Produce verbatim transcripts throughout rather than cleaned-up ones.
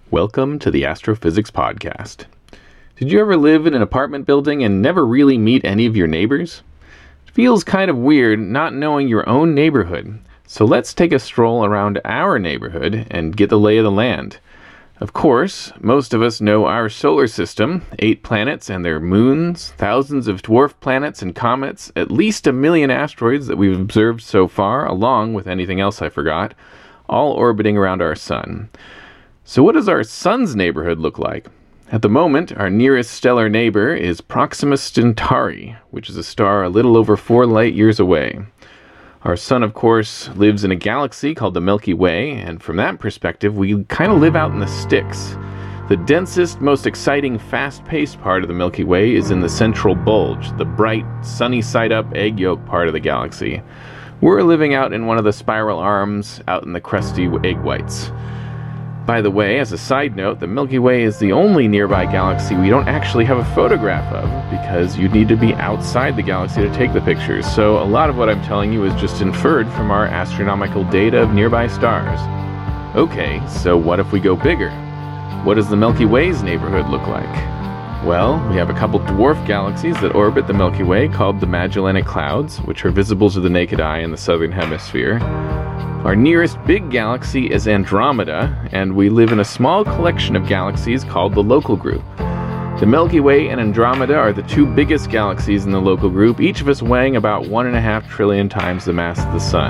Welcome to the Astrophysics Podcast. Did you ever live in an apartment building and never really meet any of your neighbors? It feels kind of weird not knowing your own neighborhood, so let's take a stroll around our neighborhood and get the lay of the land. Of course, most of us know our solar system, eight planets and their moons, thousands of dwarf planets and comets, at least a million asteroids that we've observed so far, along with anything else I forgot, all orbiting around our sun. So what does our sun's neighborhood look like? At the moment, our nearest stellar neighbor is Proxima Centauri, which is a star a little over four light years away. Our sun, of course, lives in a galaxy called the Milky Way, and from that perspective, we kind of live out in the sticks. The densest, most exciting, fast-paced part of the Milky Way is in the central bulge, the bright, sunny-side-up egg yolk part of the galaxy. We're living out in one of the spiral arms out in the crusty egg whites. By the way, as a side note, the Milky Way is the only nearby galaxy we don't actually have a photograph of because you'd need to be outside the galaxy to take the pictures. So a lot of what I'm telling you is just inferred from our astronomical data of nearby stars. Okay, so what if we go bigger? What does the Milky Way's neighborhood look like? Well, we have a couple dwarf galaxies that orbit the Milky Way called the Magellanic Clouds, which are visible to the naked eye in the southern hemisphere. Our nearest big galaxy is Andromeda, and we live in a small collection of galaxies called the Local Group. The Milky Way and Andromeda are the two biggest galaxies in the Local Group, each of us weighing about one and a half trillion times the mass of the Sun.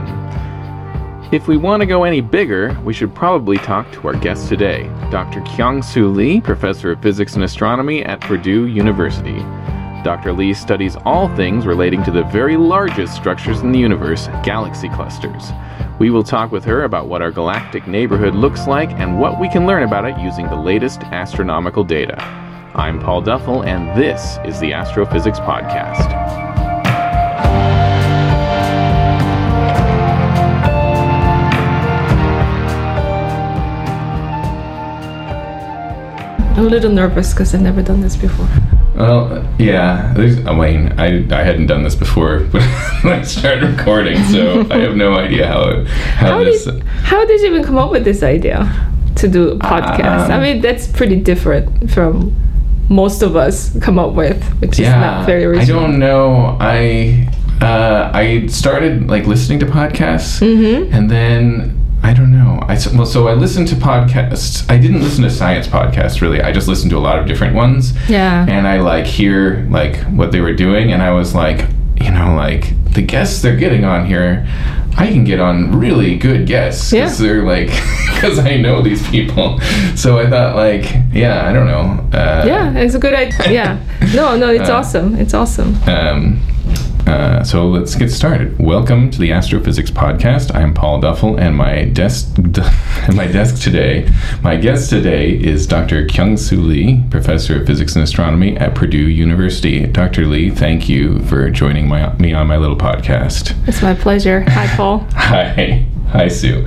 If we want to go any bigger, we should probably talk to our guest today, Doctor Kyung-Soo Lee, Professor of Physics and Astronomy at Purdue University. Doctor Lee studies all things relating to the very largest structures in the universe, galaxy clusters. We will talk with her about what our galactic neighborhood looks like and what we can learn about it using the latest astronomical data. I'm Paul Duffel, and this is the Astrophysics Podcast. I'm a little nervous because I've never done this before. Well, yeah, I mean, I, I hadn't done this before when I started recording, so I have no idea how how, how this... Did, how did you even come up with this idea to do a podcast? Uh, I mean, that's pretty different from most of us come up with, which yeah, is not very original. I don't know. I, uh, I started, like, listening to podcasts, mm-hmm. and then... I don't know. I, well, so I listened to podcasts. I didn't listen to science podcasts, really. I just listened to a lot of different ones. Yeah. And I, like, hear, like, what they were doing, and I was like, you know, like, the guests they're getting on here, I can get on really good guests. Because yeah. they're, like, because I know these people. So I thought, like, yeah, I don't know. Uh, yeah, it's a good idea. Yeah. No, no, it's uh, awesome. It's awesome. Um. Uh, so let's get started. Welcome to the Astrophysics Podcast. I am Paul Duffel, and my desk, and my desk today, my guest today is Doctor Kyung-Soo Lee, Professor of Physics and Astronomy at Purdue University. Doctor Lee, thank you for joining my, me on my little podcast. It's my pleasure. Hi, Paul. Hi. Hi, Sue.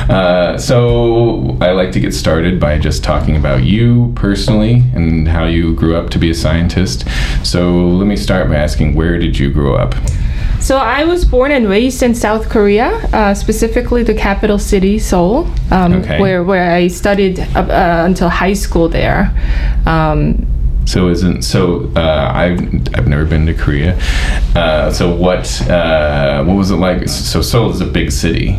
Uh, so I like to get started by just talking about you personally and how you grew up to be a scientist. So let me start by asking, where did you grow up? So I was born and raised in South Korea, uh, specifically the capital city, Seoul, um, okay. where, where I studied uh, until high school there. Um, So isn't so? Uh, I've I've never been to Korea. Uh, so what uh, what was it like? So Seoul is a big city.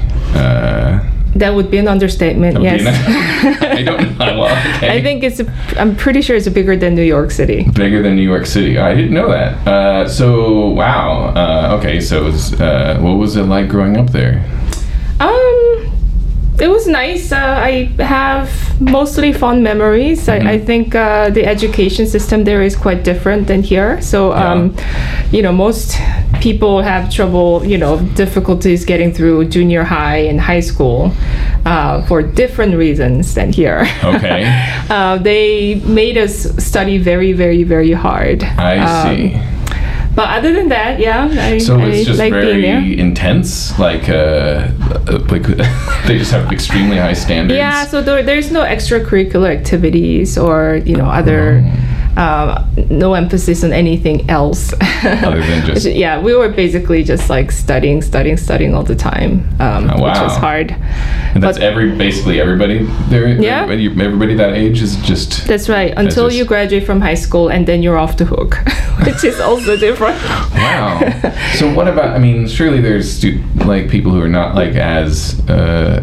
Uh, that would be an understatement. Yes. An, I don't know. Well, okay. I think it's. A, I'm pretty sure it's bigger than New York City. Bigger than New York City. I didn't know that. Uh, so wow. Uh, okay. So it was, uh, what was it like growing up there? Um. It was nice. Uh, I have mostly fond memories. Mm-hmm. I, I think uh, the education system there is quite different than here. So, um, yeah. you know, most people have trouble, you know, difficulties getting through junior high and high school uh, for different reasons than here. Okay. uh, they made us study very, very, very hard. I um, see. But other than that, yeah, I, so it's I just like very being there. Intense, like uh, like they just have extremely high standards. Yeah, so there, there's no extracurricular activities or you know other uh, no emphasis on anything else. Other than just... yeah, we were basically just like studying, studying, studying all the time, um, oh, wow. which was hard. And that's but, every basically everybody there. Yeah. Everybody, everybody that age is just. That's right. Until just, you graduate from high school, and then you're off the hook, which is also different. Wow. So what about? I mean, surely there's stu- like people who are not like as uh,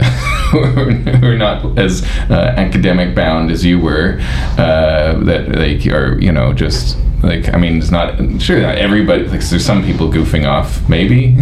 who are not as uh, academic bound as you were. Uh, that like are you know just like I mean it's not sure not everybody like there's some people goofing off maybe.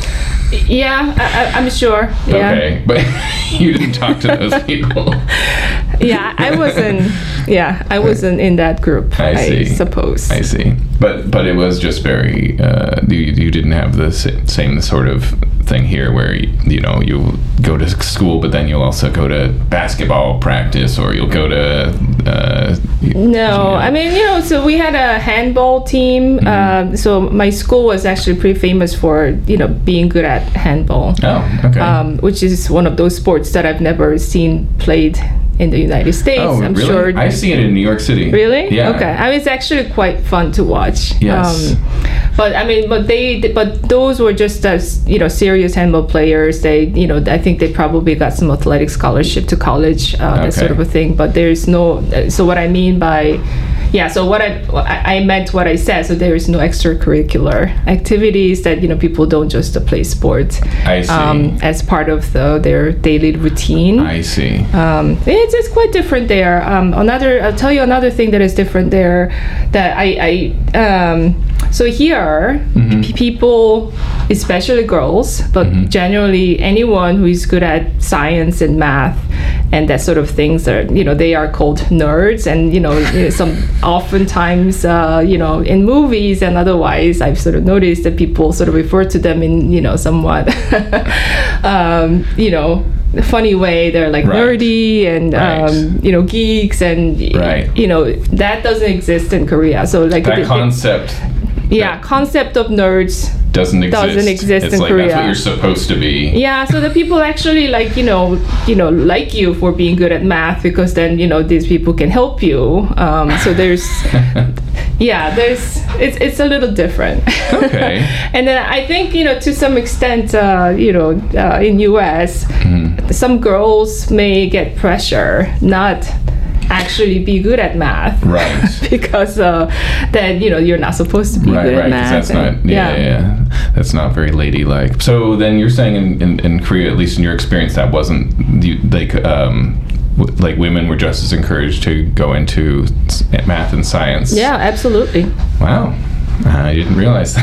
Yeah, I, I'm sure. Yeah. Okay, but you didn't talk to those people. Yeah, I wasn't. Yeah, I wasn't in that group. I, see. I suppose. I see. But but it was just very. Uh, you you didn't have the same sort of thing here where you, you know you go to school, but then you'll also go to basketball practice, or you'll go to. Uh, no, you know. I mean you know. So we had a handball team. Mm-hmm. Uh, so my school was actually pretty famous for you know being good at handball. Oh, okay. Um, which is one of those sports that I've never seen played in the United States. Oh, I'm really? sure. I've seen it in New York City. Really? Yeah. Okay. I mean, it's actually quite fun to watch. Yes. Um, but I mean, but they, but those were just as you know serious handball players. They, you know, I think they probably got some athletic scholarship to college, uh, okay. that sort of a thing. But there's no. So what I mean by Yeah, so what I I meant what I said. So there is no extracurricular activities that you know people don't just uh, play sports. I see. Um, as part of the, their daily routine. I see. Um, it's it's quite different there. Um, another I'll tell you another thing that is different there. That I I um, so here mm-hmm. p- people, especially girls, but mm-hmm. generally anyone who is good at science and math and that sort of things are you know they are called nerds, and you know some. Oftentimes, uh, you know, in movies and otherwise, I've sort of noticed that people sort of refer to them in, you know, somewhat, um, you know, funny way. They're like right. nerdy and, right. um, you know, geeks, and right. you know, that doesn't exist in Korea. So like that the, concept. Yeah, that concept of nerds. Doesn't exist. Doesn't exist it's in like Korea. That's what you're supposed to be. Yeah, so the people actually like you know, you know, like you for being good at math because then you know these people can help you. Um, so there's, yeah, there's it's it's a little different. Okay. And then I think you know to some extent, uh, you know, uh, in U S, mm-hmm. some girls may get pressure not. Actually be good at math, right? Because uh, then you know you're not supposed to be right, good right, at math. That's not, yeah, yeah, yeah, that's not very ladylike. So then you're saying in, in, in Korea, at least in your experience, that wasn't you, like um, w- like women were just as encouraged to go into math and science. Yeah, absolutely. Wow. I didn't realize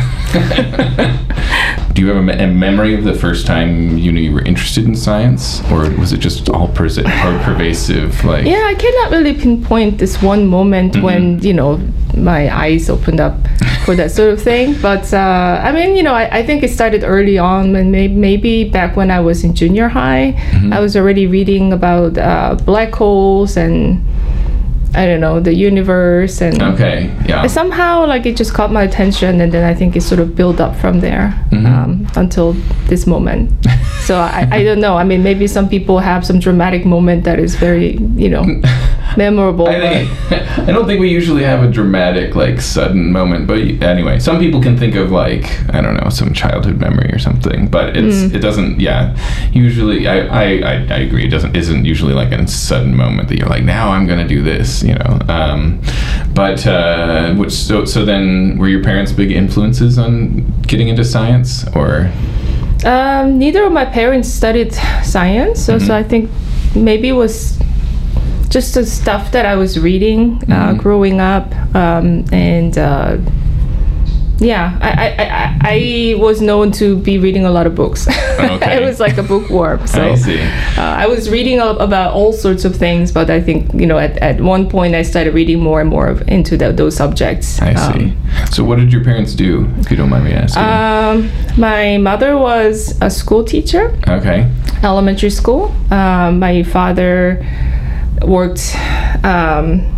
that. Do you have a, me- a memory of the first time you knew you were interested in science, or was it just all pers- all pervasive? Like yeah, I cannot really pinpoint this one moment mm-hmm. when you know my eyes opened up for that sort of thing. But uh, I mean, you know, I, I think it started early on, and maybe, maybe back when I was in junior high, mm-hmm. I was already reading about uh, black holes and. I don't know, the universe, and okay, yeah. somehow like it just caught my attention, and then I think it sort of built up from there mm-hmm. um, until this moment. So I, I don't know. I mean, maybe some people have some dramatic moment that is very, you know, memorable. I, think, I don't think we usually have a dramatic, like, sudden moment. But anyway, some people can think of, like, I don't know, some childhood memory or something. But it's mm. it doesn't, yeah. Usually, I, I, I, I agree. It doesn't isn't usually like a sudden moment that you're like, now I'm going to do this, you know. Um, but uh, which so so then were your parents big influences on getting into science, or? Um, neither of my parents studied science, so, mm-hmm. so I think maybe it was just the stuff that I was reading uh, mm-hmm. growing up, um, and uh, yeah, I, I, I, I was known to be reading a lot of books. Okay. I was like a bookworm, so I see. Uh, I was reading about all sorts of things, but I think you know at, at one point I started reading more and more of, into the, those subjects. I see. Um, so what did your parents do, if you don't mind me asking? Um, my mother was a school teacher. Okay. Elementary school. Um, my father worked. Um,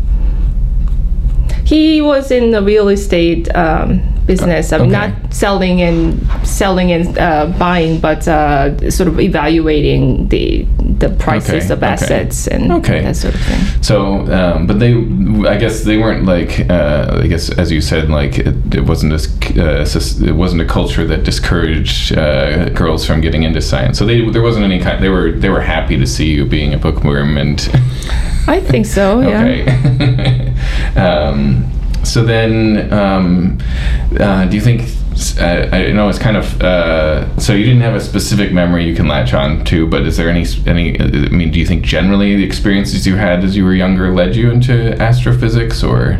he was in the real estate um, business. I mean, okay. not selling and selling and uh, buying, but uh, sort of evaluating the the prices Okay, of okay. assets and Okay. that sort of thing. So, um, but they, I guess they weren't like, uh, I guess as you said, like it, it wasn't as, uh, sus- it wasn't a culture that discouraged uh, girls from getting into science. So they, there wasn't any kind. They were, they were happy to see you being a bookworm, and I think so. Yeah. okay. um, so then, um, uh, do you think? Uh, I know it's kind of uh, so you didn't have a specific memory you can latch on to, but is there any any? I mean, do you think generally the experiences you had as you were younger led you into astrophysics, or?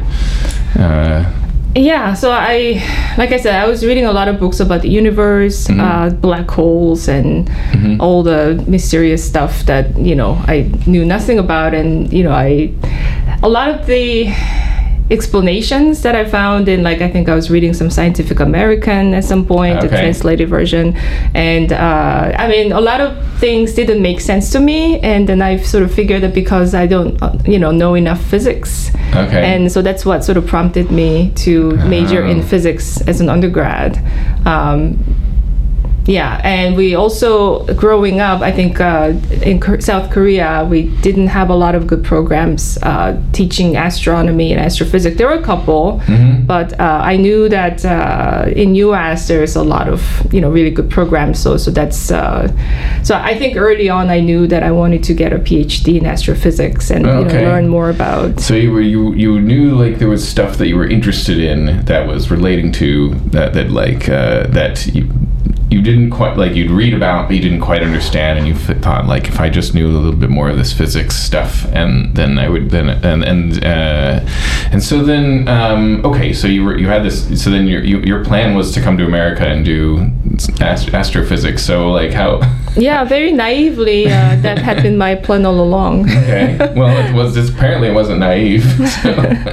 Uh, Yeah, so I, like I said, I was reading a lot of books about the universe, Mhm. uh, black holes, and Mhm. all the mysterious stuff that, you know, I knew nothing about. And, you know, I, a lot of the explanations that I found in, like, I think I was reading some Scientific American at some point, the Okay. translated version. And, uh, I mean, a lot of things didn't make sense to me. And then I sort of figured that because I don't, uh, you know, know enough physics. okay. And so that's what sort of prompted me to major in Oh. physics as an undergrad. Um, yeah, and we also, growing up, I think uh, in K- South Korea, we didn't have a lot of good programs uh, teaching astronomy and astrophysics. There were a couple, Mhm. but uh, I knew that uh, in U S there's a lot of, you know, really good programs. So so that's uh, so I think early on I knew that I wanted to get a PhD in astrophysics and Okay. you know, learn more about. So you were you you knew like there was stuff that you were interested in that was relating to that that like uh, that you you didn't quite like you'd read about but you didn't quite understand, and you f- thought like if I just knew a little bit more of this physics stuff, and then I would then and and uh, and so then um, okay, so you were you had this so then your you, your plan was to come to America and do ast- astrophysics. So like how? Yeah, very naively, uh, that had been my plan all along. Okay. Well, it was it's, apparently it wasn't naive. So.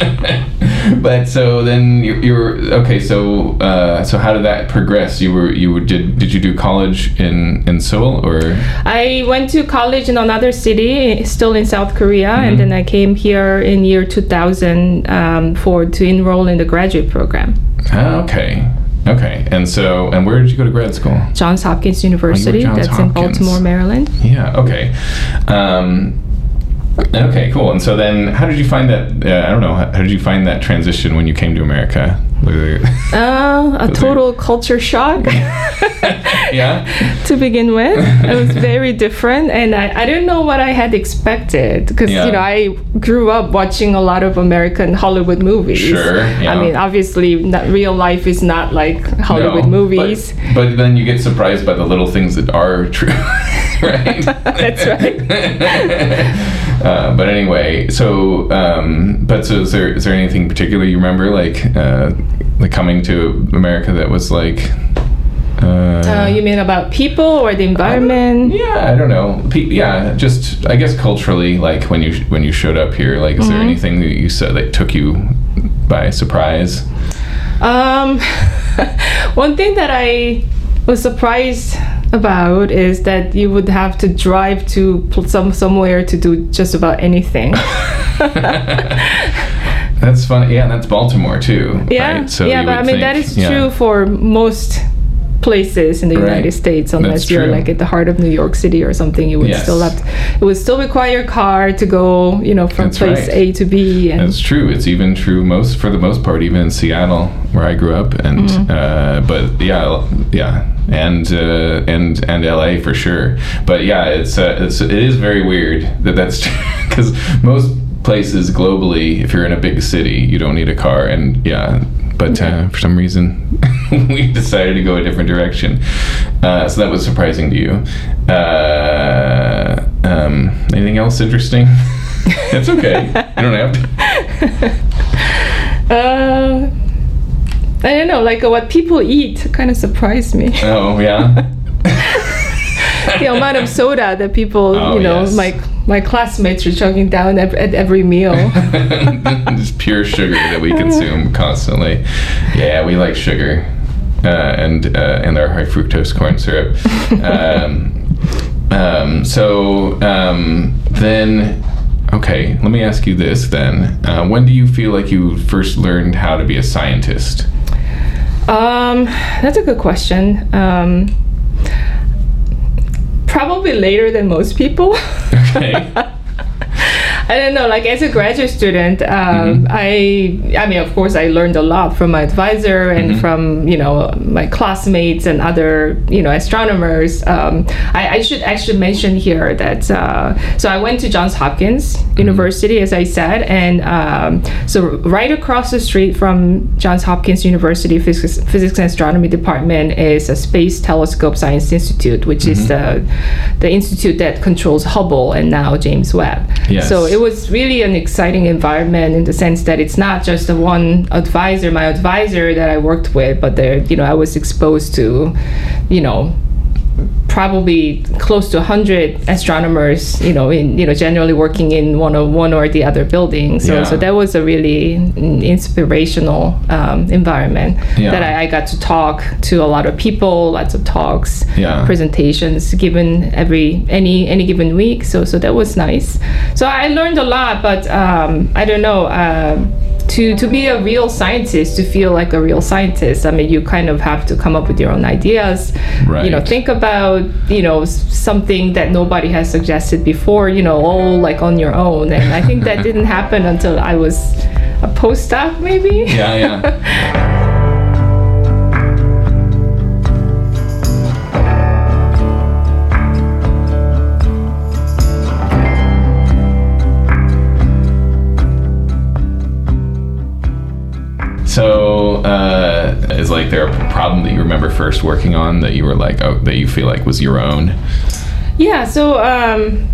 But so then you, you were okay. So uh, so how did that progress? You were you were, did did you do college in in Seoul or? I went to college in another city, still in South Korea, Mhm. and then I came here in year two thousand um, for to enroll in the graduate program. Ah, okay. Okay. And so and where did you go to grad school? Johns Hopkins University, Johns that's in Hopkins. Baltimore, Maryland. Yeah. Okay. Um, okay. Cool. And so then, how did you find that? Uh, I don't know. How, how did you find that transition when you came to America? Were there- Uh, a Was total culture shock yeah. to begin with. It was very different, and I, I didn't know what I had expected because Yeah. you know I grew up watching a lot of American Hollywood movies. Sure, yeah. I mean, obviously, not, real life is not like Hollywood No, movies. But, but then you get surprised by the little things that are true, right? That's right. uh, but anyway, so um, but so is there is there anything particular you remember like uh, like coming to America that was like? Uh, Uh, you mean about people or the environment? yeah, I don't know. Pe- yeah, just I guess culturally, like when you when you showed up here, like is there Mhm. anything that you said that took you by surprise? Um, one thing that I was surprised about is that you would have to drive to pl- some somewhere to do just about anything. That's funny. Yeah, and that's Baltimore too. Yeah, right? So yeah, you but I would mean think- that is yeah. true for most places in the Right. United States, unless That's you're true. like at the heart of New York City or something. You would Yes. still have to, it would still require a car to go, you know, from That's place right. A to B. And That's true. It's even true most for the most part, even in Seattle, where I grew up, and Mm-hmm. uh, but yeah, yeah, and uh, and and L A for sure. But yeah, it's uh, it's it is very weird that that's because most places globally, if you're in a big city, you don't need a car, and yeah. But uh, for some reason, we decided to go a different direction. Uh, so that was surprising to you. Uh, um, anything else interesting? It's okay. You don't have to. uh, I don't know, like uh, what people eat kind of surprised me. Oh, yeah. The amount of soda that people, Oh, you know, yes. my my classmates are chugging down at, at every meal. Just pure sugar that we consume constantly. Yeah, we like sugar, uh, and uh, and our high fructose corn syrup. Um, um, so um, then, okay, let me ask you this then: uh, when do you feel like you first learned how to be a scientist? Um, that's a good question. Um, probably later than most people. Okay. I don't know, like as a graduate student, um, mm-hmm. I I mean, of course, I learned a lot from my advisor and mm-hmm. from, you know, my classmates and other, you know, astronomers. Um, I, I should actually mention here that, uh, so I went to Johns Hopkins mm-hmm. University, as I said, and um, so right across the street from Johns Hopkins University Physics, Physics and Astronomy Department is a Space Telescope Science Institute, which mm-hmm. is the, the institute that controls Hubble and now James Webb. Yes. So it was really an exciting environment in the sense that it's not just the one advisor, my advisor that I worked with, but there, you know, I was exposed to, you know, probably close to one hundred astronomers, you know, in you know generally working in one or one or the other building. So, yeah. so that was a really inspirational um, environment yeah. that I, I got to talk to a lot of people, lots of talks, yeah. presentations given every any any given week. So, so that was nice. So I learned a lot, but um, I don't know. Uh, To, to be a real scientist, to feel like a real scientist, I mean, you kind of have to come up with your own ideas. Right. You know, think about, you know, something that nobody has suggested before, you know, all like on your own. And I think that didn't happen until I was a postdoc, maybe. Yeah, yeah. So, uh, is like there a problem that you remember first working on that you were like, oh, that you feel like was your own? Yeah. So, um,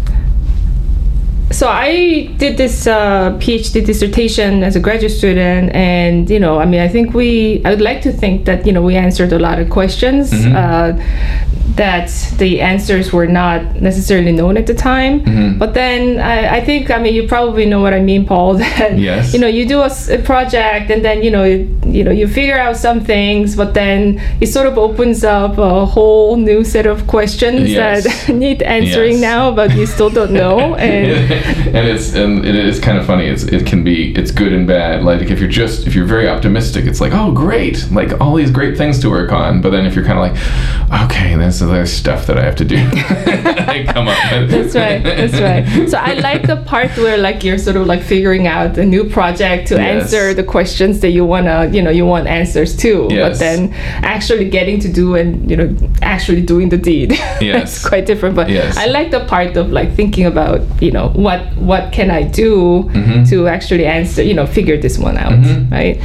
so I did this uh, PhD dissertation as a graduate student, and you know, I mean, I think we, I would like to think that you know we answered a lot of questions. Mm-hmm. Uh, that the answers were not necessarily known at the time. Mm-hmm. But then I, I think, I mean, you probably know what I mean, Paul, that, yes. you know, you do a, a project and then, you know, you, you know, you figure out some things, but then it sort of opens up a whole new set of questions yes. that need answering yes. now, but you still don't know. And, and it's, and it is kind of funny. It's, it can be, it's good and bad. Like if you're just, if you're very optimistic, it's like, oh, great. Like all these great things to work on. But then if you're kind of like, okay, this is there's stuff that I have to do. I come up with. That's right. That's right. So I like the part where like you're sort of like figuring out a new project to yes. answer the questions that you wanna, you know, you want answers to. Yes. But then actually getting to do and you know actually doing the deed. Yes. It's quite different. But yes. I like the part of like thinking about you know what what can I do mm-hmm. to actually answer you know figure this one out, mm-hmm. right?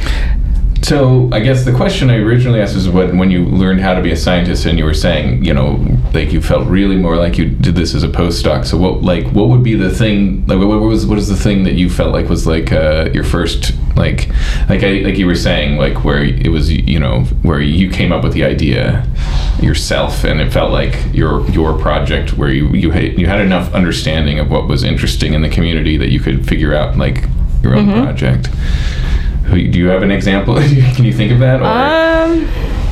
So I guess the question I originally asked was when, when you learned how to be a scientist and you were saying, you know, like you felt really more like you did this as a postdoc. So what, like, what would be the thing, like, what was, what is the thing that you felt like was like uh, your first, like, like I, like you were saying, like where it was, you know, where you came up with the idea yourself and it felt like your, your project where you, you had, you had enough understanding of what was interesting in the community that you could figure out like your own mm-hmm. project. Do you have an example? Can you think of that? Or um,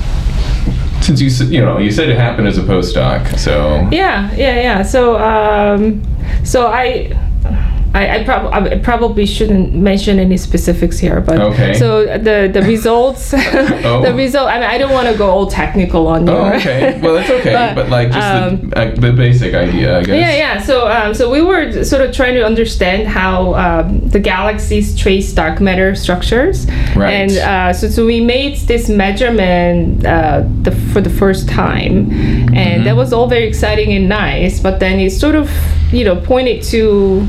since you you know you said it happened as a postdoc, so yeah, yeah, yeah. So um, so I. I, I, prob- I probably shouldn't mention any specifics here, but okay. so the the results, oh. the result. I mean, I don't want to go all technical on you. Oh, okay. Well, that's okay. but, but like just um, the, uh, the basic idea, I guess. Yeah, yeah. So, um, so we were sort of trying to understand how um, the galaxies trace dark matter structures, right? And uh, so, so we made this measurement uh, the, for the first time, and mm-hmm. that was all very exciting and nice. But then it sort of, you know, pointed to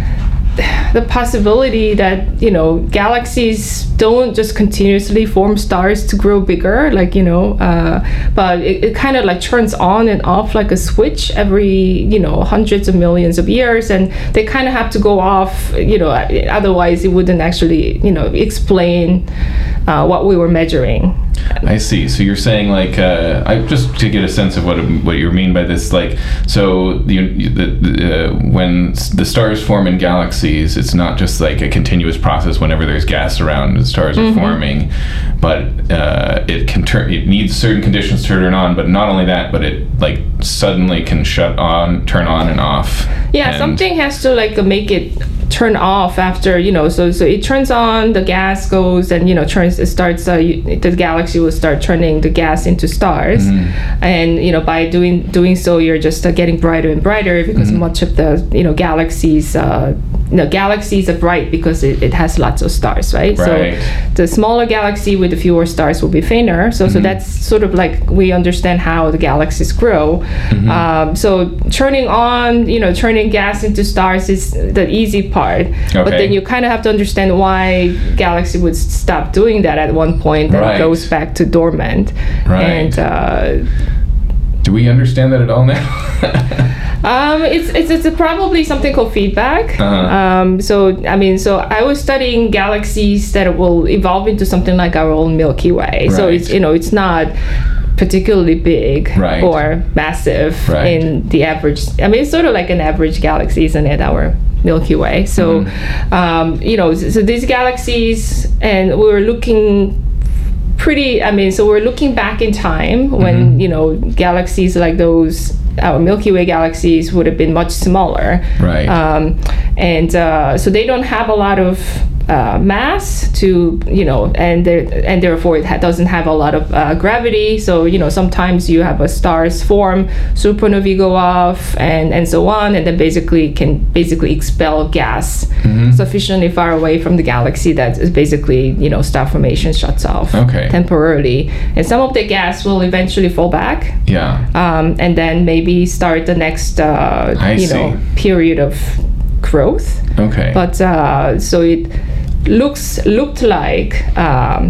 the possibility that you know galaxies don't just continuously form stars to grow bigger, like you know, uh, but it, it kind of like turns on and off like a switch every you know hundreds of millions of years, and they kind of have to go off, you know, otherwise it wouldn't actually you know explain uh, what we were measuring. I see. So you're saying like uh, I just to get a sense of what what you mean by this, like so the, the, the uh, when the stars form in galaxies, it's not just like a continuous process whenever there's gas around the stars mm-hmm. are forming, but uh, it can turn. It needs certain conditions to turn on, but not only that, but it like suddenly can shut on, turn on, and off. Yeah, and something has to like make it turn off after you know. So so it turns on, the gas goes, and you know turns. It starts. Uh, you, the galaxy galaxy will start turning the gas into stars, mm-hmm. and you know by doing doing so, you're just uh, getting brighter and brighter because mm-hmm. much of the you know galaxies, uh, you know, galaxies are bright because it, it has lots of stars, right? Right. So the smaller galaxy with the fewer stars will be fainter. So mm-hmm. so that's sort of like we understand how the galaxies grow. Mm-hmm. Um, so turning on, you know, turning gas into stars is the easy part, okay. but then you kind of have to understand why galaxy would stop doing that at one point and right. goes back to dormant. Right. And uh, do we understand that at all now? um, it's, it's it's probably something called feedback. Uh-huh. Um, so I mean, so I was studying galaxies that will evolve into something like our own Milky Way. Right. So it's you know it's not particularly big right. or massive right. in the average. I mean, it's sort of like an average galaxy, isn't it? Our Milky Way. So, mm-hmm. um, you know, so, so these galaxies, and we were looking pretty, I mean, so we're looking back in time when, mm-hmm. you know, galaxies like those, our Milky Way galaxies would have been much smaller. Right. Um, and uh, so they don't have a lot of Uh, mass to you know and and therefore it ha- doesn't have a lot of uh, gravity, so you know sometimes you have a stars form, supernovae go off and and so on, and then basically can basically expel gas mm-hmm. sufficiently far away from the galaxy that is basically you know star formation shuts off okay. temporarily, and some of the gas will eventually fall back, yeah um, and then maybe start the next uh, you see. know period of growth. Okay. But uh, so it looks looked like, um,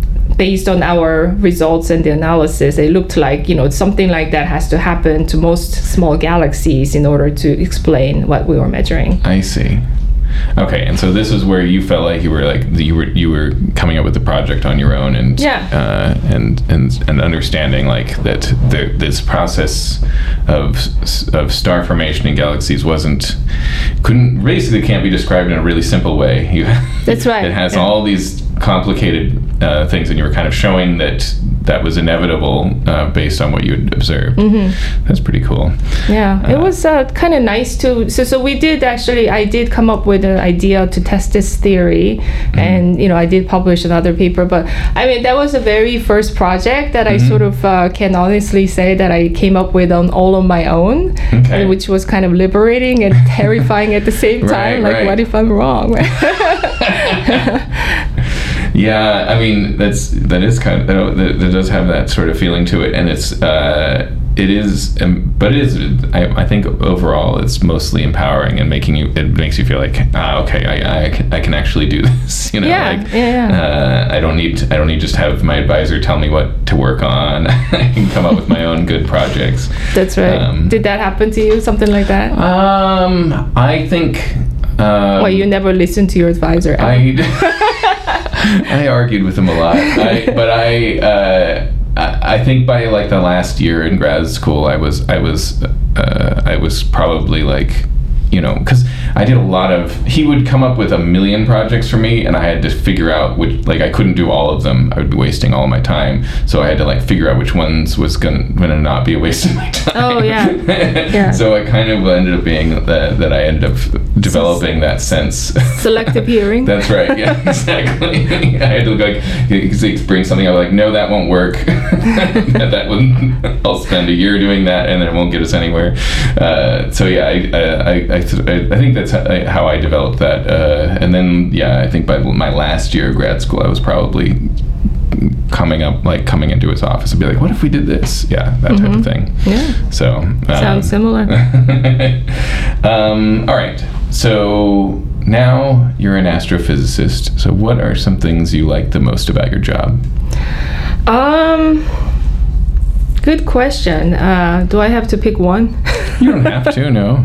based on our results and the analysis, it looked like you know something like that has to happen to most small galaxies in order to explain what we were measuring. I see. Okay, and so this is where you felt like you were like you were you were coming up with the project on your own, and yeah. uh, and and and understanding like that the, this process of of star formation in galaxies wasn't couldn't basically can't be described in a really simple way. You, That's right. It has yeah. all these complicated uh, things, and you were kind of showing that that was inevitable uh, based on what you had observed. Mm-hmm. That's pretty cool. Yeah, uh, it was uh, kind of nice to. So, so we did actually. I did come up with an idea to test this theory, mm-hmm. and you know, I did publish another paper. But I mean, that was the very first project that mm-hmm. I sort of uh, can honestly say that I came up with on all on my own, okay. and which was kind of liberating and terrifying at the same time. Right, like, right. what if I'm wrong? Yeah, I mean that's that is kind of that, that does have that sort of feeling to it, and it's uh, it is, um, but it is. I, I think overall it's mostly empowering and making you. It makes you feel like ah, okay, I I can, I can actually do this. You know, yeah, like yeah, yeah. Uh, I don't need I don't need just have my advisor tell me what to work on. I can come up with my own good projects. That's right. Um, Did that happen to you? Something like that? Um, I think. Um, well, you never listened to your advisor. Ever. I I argued with him a lot, I, but I, uh, I I think by like the last year in grad school, I was I was uh, I was probably like, you know, because I did a lot of, he would come up with a million projects for me, and I had to figure out which, like I couldn't do all of them. I would be wasting all of my time. So I had to like figure out which ones was gonna, gonna not be a waste of my time. Oh yeah. yeah. So it kind of ended up being that, that I ended up developing that sense. Selective hearing. That's right, yeah, exactly. I had to like, he'd bring something up like, no, that won't work. that wouldn't, I'll spend a year doing that and it won't get us anywhere. Uh, so yeah, I, I, I, I think that's how I developed that. Uh, and then, yeah, I think by my last year of grad school, I was probably coming up, like coming into his office and be like, what if we did this? Yeah, that mm-hmm. type of thing. Yeah. So. Um, Sounds similar. um, all right. So now you're an astrophysicist. So what are some things you like the most about your job? Um, good question. Uh, do I have to pick one? You don't have to, no.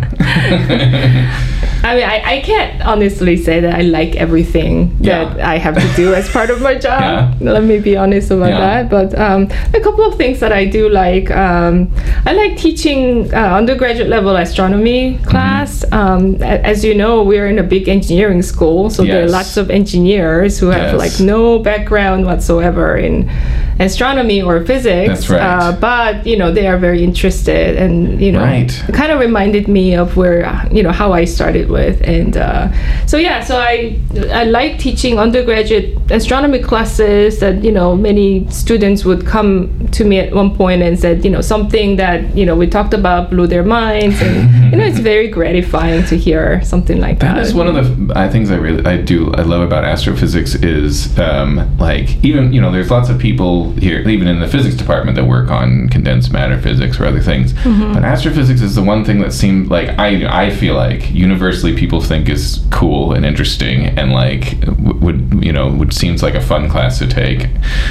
I mean, I, I can't honestly say that I like everything yeah. that I have to do as part of my job. Yeah. Let me be honest about yeah. that. But um, a couple of things that I do like. Um, I like teaching uh, undergraduate level astronomy class. Mm-hmm. Um, as you know, we're in a big engineering school, so yes. there are lots of engineers who have yes. like no background whatsoever in astronomy or physics. That's right. Uh, but you know, they are very interested, and you know, right. it kind of reminded me of where you know how I started started with. And uh, so yeah, so I I like teaching undergraduate astronomy classes that, you know, many students would come to me at one point and said, you know, something that, you know, we talked about blew their minds, and you know, it's very gratifying to hear something like that. That is one of the uh, things I really I do I love about astrophysics is um, like, even, you know, there's lots of people here even in the physics department that work on condensed matter physics or other things, mm-hmm. but astrophysics is the one thing that seemed like I I feel like universally people think is cool and interesting and like w- would you know would seems like a fun class to take,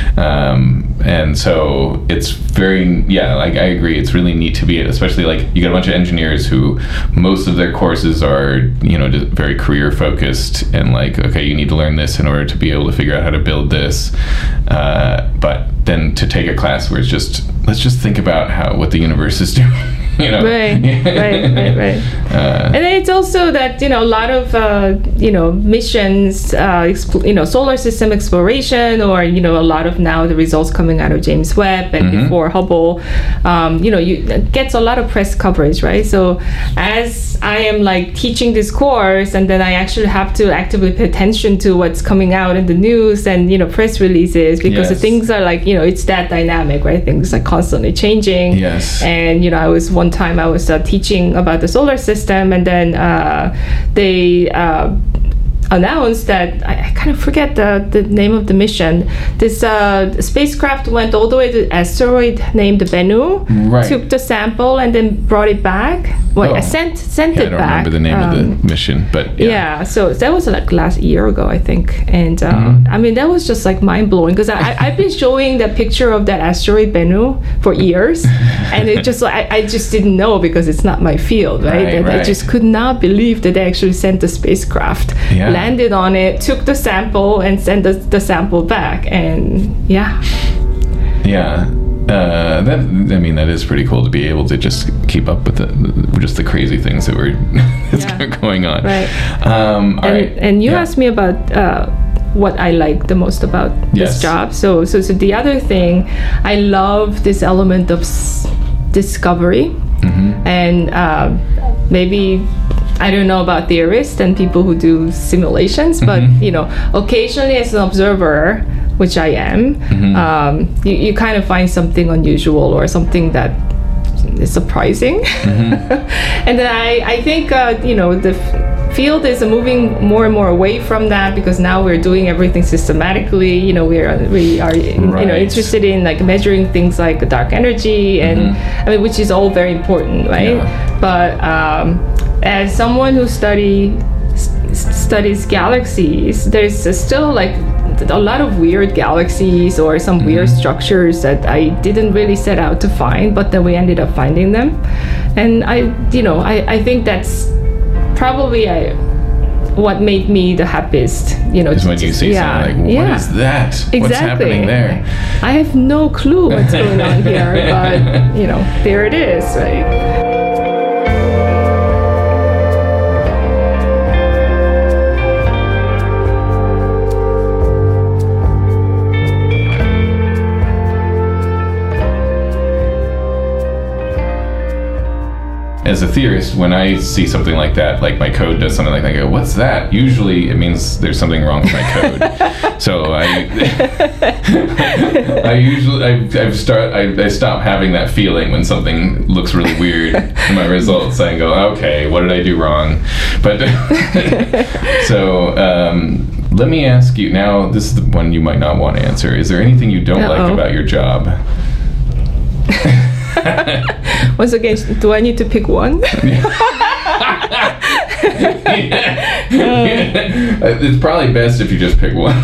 um, and so it's very yeah like I agree, it's really neat to be, especially like you got a bunch of engineers who most of their courses are, you know, just very career focused and like, okay, you need to learn this in order to be able to figure out how to build this, uh, but then to take a class where it's just, let's just think about how what the universe is doing. You know? Right, right, right, right. Uh, and then it's also that, you know, a lot of, uh, you know, missions, uh, exp- you know, solar system exploration, or, you know, a lot of now the results coming out of James Webb and mm-hmm. before Hubble, um, you know, you it gets a lot of press coverage, right? So as I am like teaching this course, and then I actually have to actively pay attention to what's coming out in the news and, you know, press releases, because yes. the things are like, you know, it's that dynamic, right? Things are constantly changing. Yes. And, you know, I was one time I was uh, teaching about the solar system, and then uh, they uh, announced that I, I kind of forget the, the name of the mission. This uh, spacecraft went all the way to an asteroid named Bennu, right. took the sample and then brought it back. Well, oh. I sent sent yeah, it I don't back. remember the name um, of the mission, but yeah. yeah. So that was like last year ago, I think, and uh, mm-hmm. I mean that was just like mind blowing, because I I've been showing that picture of that asteroid Bennu for years, and it just like I, I just didn't know, because it's not my field, right? right, and right. I just could not believe that they actually sent the spacecraft, yeah. landed on it, took the sample, and sent the, the sample back, and yeah. Yeah. Uh, that I mean, that is pretty cool to be able to just keep up with the, the just the crazy things that were that's yeah. going on. Right. Um, all and, right. and you yeah. asked me about uh, what I like the most about yes. this job. So, so, so the other thing, I love this element of s- discovery, mm-hmm. and uh, maybe. I don't know about theorists and people who do simulations, but mm-hmm. you know, occasionally as an observer, which I am, mm-hmm. um, you, you kind of find something unusual or something that is surprising. Mm-hmm. And then I, I think, uh, you know, the f- field is moving more and more away from that, because now we're doing everything systematically. You know, we are we are right. you know interested in like measuring things like dark energy, and mm-hmm. I mean, which is all very important, right? Yeah. But um, as someone who study st- studies galaxies, there's uh, still like a lot of weird galaxies or some mm-hmm. weird structures that I didn't really set out to find, but then we ended up finding them. And I, you know, I, I think that's probably I, what made me the happiest, you know. Is when you see yeah, something like, what yeah. is that? Exactly. What's happening there? I have no clue what's going on here, but, you know, there it is, right? As a theorist, when I see something like that, like my code does something like that, I go, what's that? Usually it means there's something wrong with my code. So I I usually, I, I've start, I, I stop having that feeling when something looks really weird in my results. I go, okay, what did I do wrong? But so um, let me ask you, now this is the one you might not want to answer. Is there anything you don't Uh-oh. like about your job? Once again, do I need to pick one? yeah. Yeah. It's probably best if you just pick one.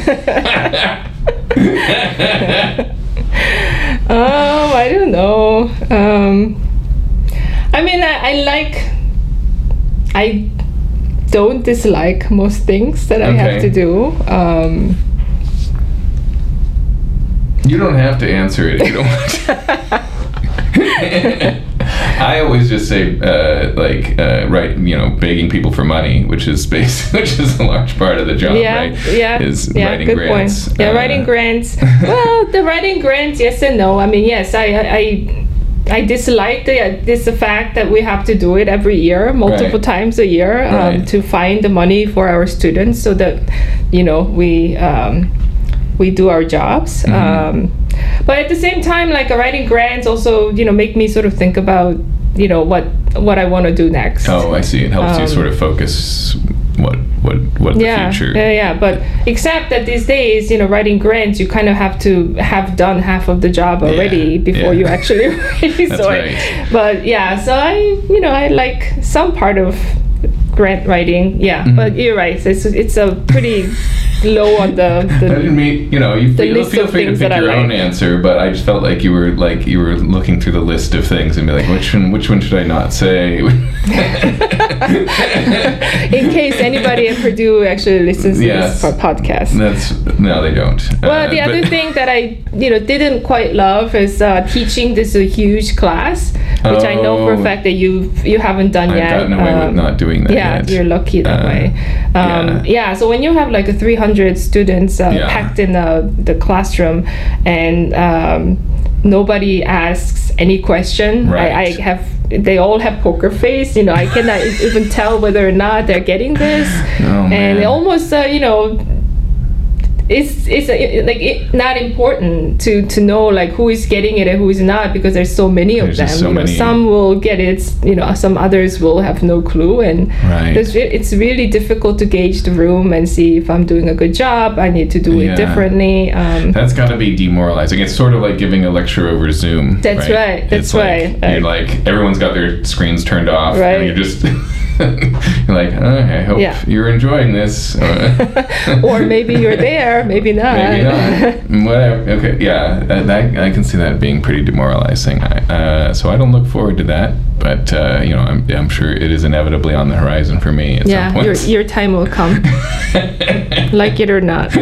um, I don't know. Um, I mean, I, I like. I don't dislike most things that I okay. have to do. Um, you don't have to answer it if you don't want to. I always just say, uh, like, uh, right, you know, begging people for money, which is space, which is a large part of the job, yeah, right? Yeah, is yeah, writing good grants. point. Yeah, uh, writing grants. Well, the writing grants, yes and no. I mean, yes, I, I, I dislike the this the fact that we have to do it every year, multiple Right. times a year, um, Right. to find the money for our students, so that you know we um, we do our jobs. Mm-hmm. Um, but at the same time, like uh, writing grants also, you know, make me sort of think about you know what what I want to do next. Oh, I see. It helps you Um, sort of focus what what what the yeah, future. yeah, yeah. But except that these days, you know, writing grants, you kind of have to have done half of the job already before yeah. you actually write. That's so right. I, but yeah, so I, you know, I like some part of grant writing. Yeah, Mm-hmm. but you're right. It's it's a pretty low on the. I the didn't mean, you know, you the feel, list feel of free to things pick that I your own like. answer, but I just felt like you were like you were looking through the list of things and be like, which one, which one should I not say? in case anybody at Purdue actually listens to Yes. this po- podcast. That's no, they don't. Well, Uh, the other but- thing that I, you know, didn't quite love is uh, teaching this a huge class, which I know for a Oh. fact that you you haven't done I've yet. gotten away with Um, not doing that yeah, yet. you're lucky that Uh, way. Um, yeah. yeah. So when you have like a three hundred students uh, Yeah. packed in the the classroom, and um, nobody asks any question, Right. I, I have. They all have poker face. You know, I cannot even tell whether or not they're getting this, Oh, and man. it almost, uh, you know. It's it's uh, it, like it, not important to to know like who is getting it and who is not, because there's so many of There's them. just so you know, many. some will get it, you know, some others will have no clue, and Right. there's re- it's really difficult to gauge the room and see if I'm doing a good job. I need to do Yeah. it differently. Um, That's got to be demoralizing. It's sort of like giving a lecture over Zoom. That's right, that's It's like, right. You're Like- like everyone's got their screens turned off, Right. and you're just you're like, oh, I hope Yeah. you're enjoying this. or maybe you're there, maybe not. Maybe not. Whatever. Okay. Yeah. That, that I can see that being pretty demoralizing. I, uh, so I don't look forward to that. But uh, you know, I'm, I'm sure it is inevitably on the horizon for me at Yeah, some your point. your time will come, like it or not.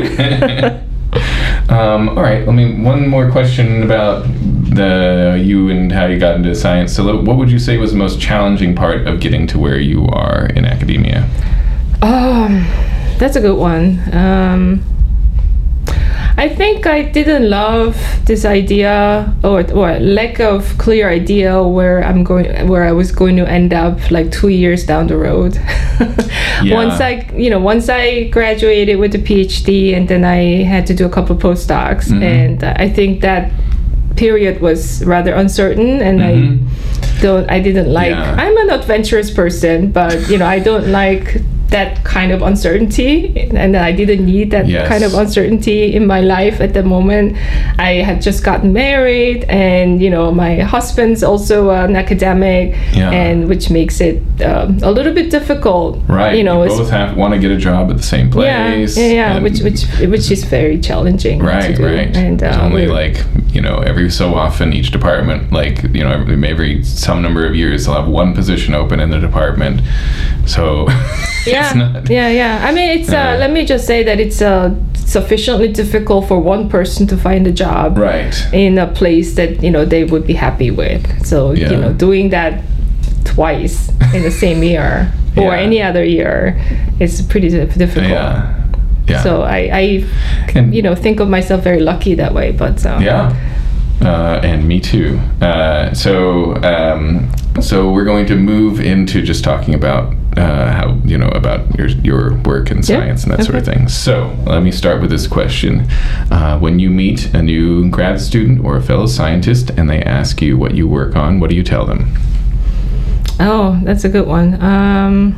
Um, all right. Let me one more question about the you and how you got into science. So, what would you say was the most challenging part of getting to where you are in academia? Um, that's a good one. Um, I think I didn't love this idea, or or lack of clear idea where I'm going, where I was going to end up like two years down the road. Yeah. Once I, you know, once I graduated with a PhD, and then I had to do a couple postdocs, Mhm. and I think that period was rather uncertain, and Mhm. I don't, I didn't like. Yeah. I'm an adventurous person, but you know, I don't like that kind of uncertainty, and I didn't need that Yes. kind of uncertainty in my life at the moment. I had just gotten married, and you know, my husband's also an academic, Yeah. and which makes it um, a little bit difficult. Right. You know, you it's- both have want to get a job at the same yeah, place. yeah, yeah, and- which which which is very challenging. to Right, do. right. And There's uh, only we're- like, you know, every so often each department, like, you know, every, every some number of years they'll have one position open in the department. So yeah, it's not. yeah, yeah. I mean, it's uh, Uh, let me just say that it's uh, sufficiently difficult for one person to find a job Right. in a place that you know they would be happy with. So Yeah. you know, doing that twice in the same year or Yeah. any other year is pretty dif- difficult. Yeah. Yeah. So I, I And- you know, think of myself very lucky that way. But uh, Yeah. Uh, and me too. Uh, so, um, so we're going to move into just talking about uh, how you know about your your work in Yeah, science and that sort of okay. thing. So, let me start with this question: uh, when you meet a new grad student or a fellow scientist, and they ask you what you work on, what do you tell them? Oh, that's a good one. Um,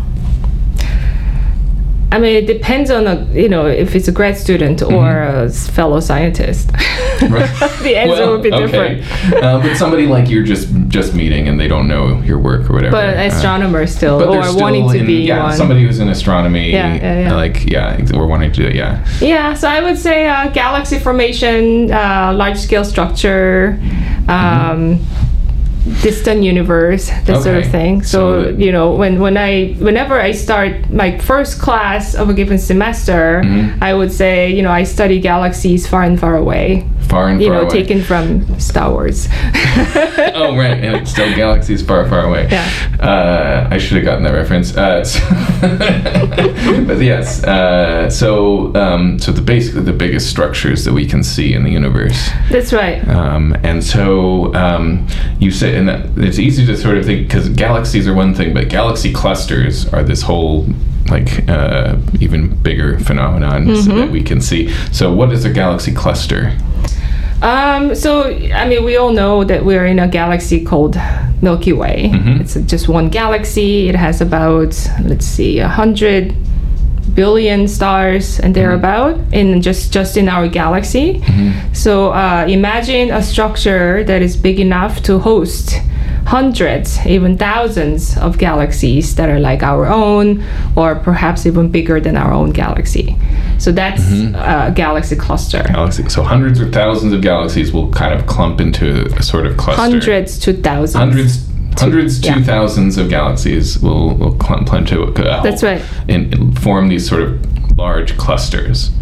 I mean, it depends on a, you know, if it's a grad student or a s- fellow scientist. The answer Well, would be okay. different. uh, but somebody like you're just just meeting and they don't know your work or whatever. But uh, astronomer still, but they're or still wanting to in, be yeah, one. somebody who's in astronomy. Yeah, yeah, yeah. Like yeah, ex- or wanting to do it. Yeah. Yeah, so I would say uh, galaxy formation, uh, large scale structure, um, distant universe, that sort of Okay. thing. So, So- you know, when, when I whenever I start my first class of a given semester, Mhm. I would say, you know, I study galaxies far and far away. Far and you far know, away. taken from Star Wars. Oh, right. And it's still galaxies far, far away. Yeah. Uh, I should have gotten that reference. Uh, so but yes, uh, so um, so the basically the biggest structures that we can see in the universe. That's right. Um, and so um, you say, and that, it's easy to sort of think, because galaxies are one thing, but galaxy clusters are this whole like uh, even bigger phenomenon Mm-hmm. that we can see. So what is a galaxy cluster? Um, so, I mean, we all know that we're in a galaxy called Milky Way. Mm-hmm. It's just one galaxy. It has about, let's see, a hundred billion stars and thereabout in just just in our galaxy. Mm-hmm. So uh, imagine a structure that is big enough to host hundreds, even thousands of galaxies that are like our own, or perhaps even bigger than our own galaxy. So that's Mm-hmm. a galaxy cluster. Galaxy. So hundreds or thousands of galaxies will kind of clump into a sort of cluster. Hundreds to thousands. Hundreds, hundreds yeah. to thousands of galaxies will will clump into a, uh, That's right. and, and form these sort of large clusters.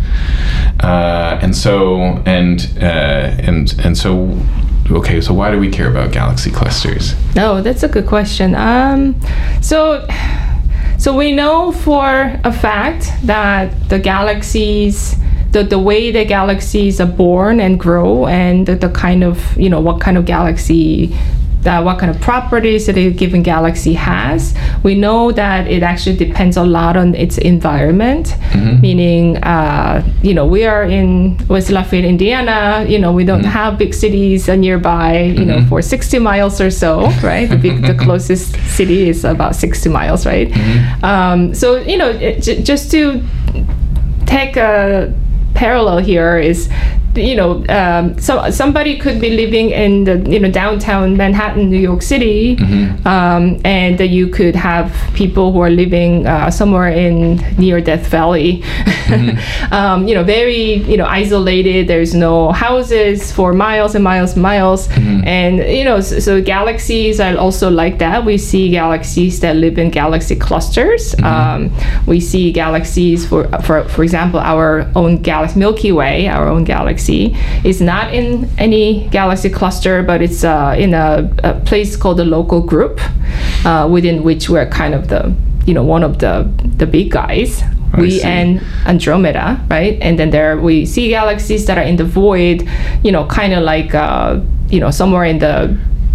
Uh, and so and uh, and and so. Okay, so why do we care about galaxy clusters? No, that's a good question. Um, so, so we know for a fact that the galaxies, the the way the galaxies are born and grow, and the, the kind of you know what kind of galaxy. Uh, what kind of properties that a given galaxy has. We know that it actually depends a lot on its environment, Mm-hmm. meaning, uh, you know, we are in West Lafayette, Indiana, you know, we don't Mm-hmm. have big cities nearby, you know, for sixty miles or so, right? The big, the closest city is about sixty miles, right? Mm-hmm. Um, so, you know, it, j- just to take a parallel here is, you know, um, so somebody could be living in the you know downtown Manhattan, New York City, Mm-hmm. um, and uh, you could have people who are living uh, somewhere in near Death Valley, Mm-hmm. um, you know, very you know isolated. There's no houses for miles and miles and miles, Mm-hmm. and you know, so, so galaxies are also like that. We see galaxies that live in galaxy clusters. Mm-hmm. Um, we see galaxies for for for example, our own galaxy, Milky Way, our own galaxy. Is not in any galaxy cluster, but it's uh, in a, a place called the local group, uh, within which we're kind of the, you know, one of the the big guys. I We see. and Andromeda, right? And then there we see galaxies that are in the void, you know, kind of like, uh, you know, somewhere in the,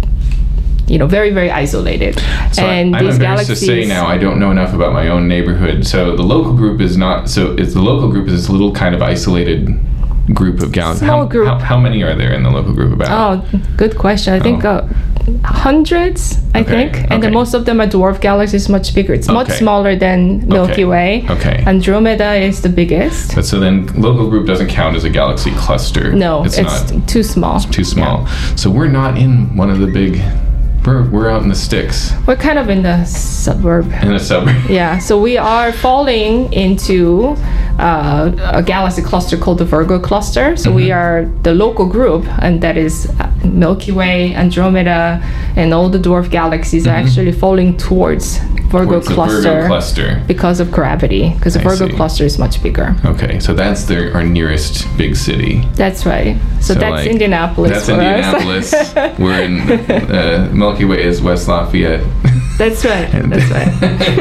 you know, very, very isolated. So and I, I'm these embarrassed galaxies. to say now, I don't know enough about my own neighborhood. So the local group is not. So it's the local group is this little kind of isolated group of galaxies. Small how, group. How, how many are there in the local group about? Oh, good question. I think Oh. uh, hundreds, I Okay, think. And okay. then most of them are dwarf galaxies, much bigger. It's much Okay. smaller than Milky Okay, Way. okay. Andromeda is the biggest. But so then local group doesn't count as a galaxy cluster. No, it's, it's, not too small. too small. So we're not in one of the big. We're we're out in the sticks We're kind of in the suburb. in a suburb. Yeah, so we are falling into uh, a galaxy cluster called the Virgo cluster. So we are the local group, and that is uh, Milky Way, Andromeda, and all the dwarf galaxies are actually falling towards Virgo Towards the cluster, Virgo cluster. because of gravity, because the I Virgo see. cluster is much bigger. Okay, so that's the, our nearest big city. That's right. So, So, that's like, Indianapolis That's for Indianapolis. us. We're in uh, Milky Way is West Lafayette. That's right. That's right.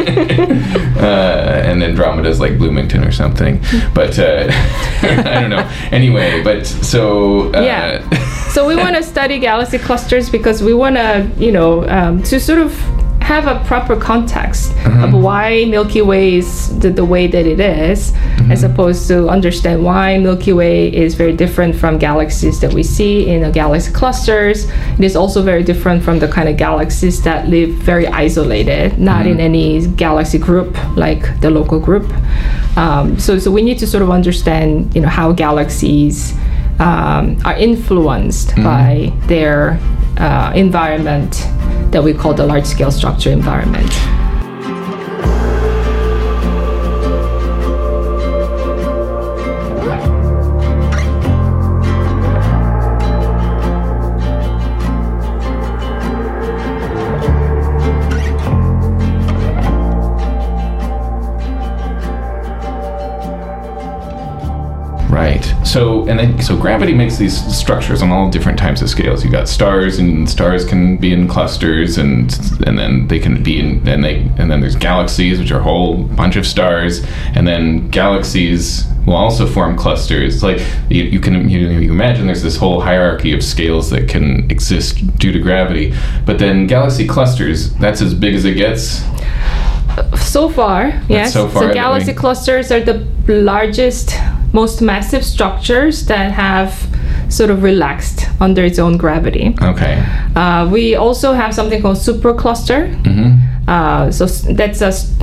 uh, and Andromeda is like Bloomington or something. But uh, I don't know. Anyway, but so uh, Yeah. So we want to study galaxy clusters because we want to, you know, um, to sort of have a proper context Uh-huh. of why Milky Way is the, the way that it is, Mm-hmm. as opposed to understand why Milky Way is very different from galaxies that we see in the galaxy clusters. It is also very different from the kind of galaxies that live very isolated, not in any galaxy group like the local group. Um, so, so we need to sort of understand, you know, how galaxies um, are influenced by their uh, environment that we call the large-scale structure environment. Right. So and then so gravity makes these structures on all different types of scales. You got stars, and stars can be in clusters, and and then they can be in and they and then there's galaxies, which are a whole bunch of stars, and then galaxies will also form clusters. Like you, you can you, you imagine there's this whole hierarchy of scales that can exist due to gravity. But then galaxy clusters, that's as big as it gets. So far, yes. So far, so galaxy we... clusters are the largest, most massive structures that have sort of relaxed under its own gravity. Okay. Uh, we also have something called supercluster. Mm-hmm. Uh, so that's a st-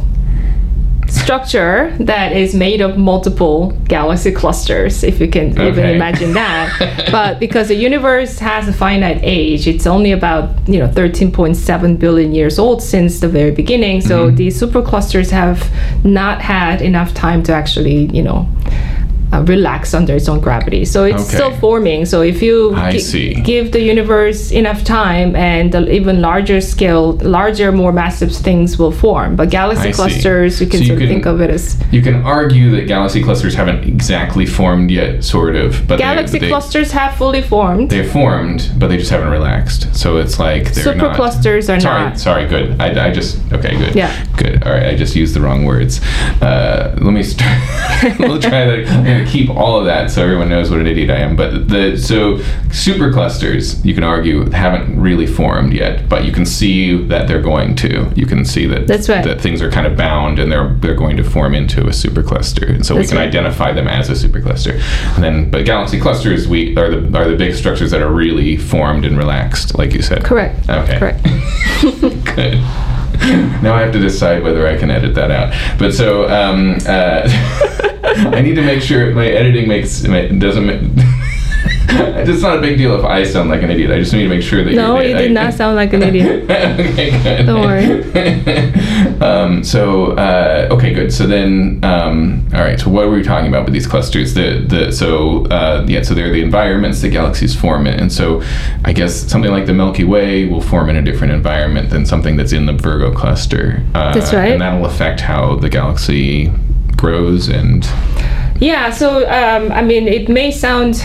structure that is made of multiple galaxy clusters, if you can okay. even imagine that. But because the universe has a finite age, it's only about you know thirteen point seven billion years old since the very beginning. So mm-hmm. these superclusters have not had enough time to actually you know uh, relax under its own gravity. So it's okay. still forming. So if you I gi- see. give the universe enough time, and the even larger scale, larger, more massive things will form. But galaxy I clusters, see. you can so sort you of can, think of it as... You can argue that galaxy clusters haven't exactly formed yet, sort of. But Galaxy they, they, clusters have fully formed. They're formed, but they just haven't relaxed. So it's like they're not... Superclusters are sorry, not. Sorry, good. I, I just... Okay, good. Yeah. Good. All right, I just used the wrong words. Uh, let me start... we'll try to I'm gonna keep all of that so everyone knows what an idiot I am. But the so superclusters, you can argue, haven't really formed yet, but you can see that they're going to. You can see that That's right. that things are kind of bound, and they're they're going to form into a supercluster, and so That's we can right. identify them as a supercluster. And then, but galaxy clusters, we are the are the big structures that are really formed and relaxed, like you said. Correct. Okay. Correct. Good. Now I have to decide whether I can edit that out. But so um, uh, I need to make sure my editing makes my, doesn't. Make, it's not a big deal if I sound like an idiot. I just need to make sure that No, you're, you did I, not sound like an idiot. Okay, good. Don't worry. um, so uh, okay, good. So then, um, all right. So what were we talking about with these clusters? The the so uh, yeah. So they're the environments that galaxies form in, and so I guess something like the Milky Way will form in a different environment than something that's in the Virgo cluster. Uh, That's right. And that'll affect how the galaxy grows and. Yeah. So um, I mean, it may sound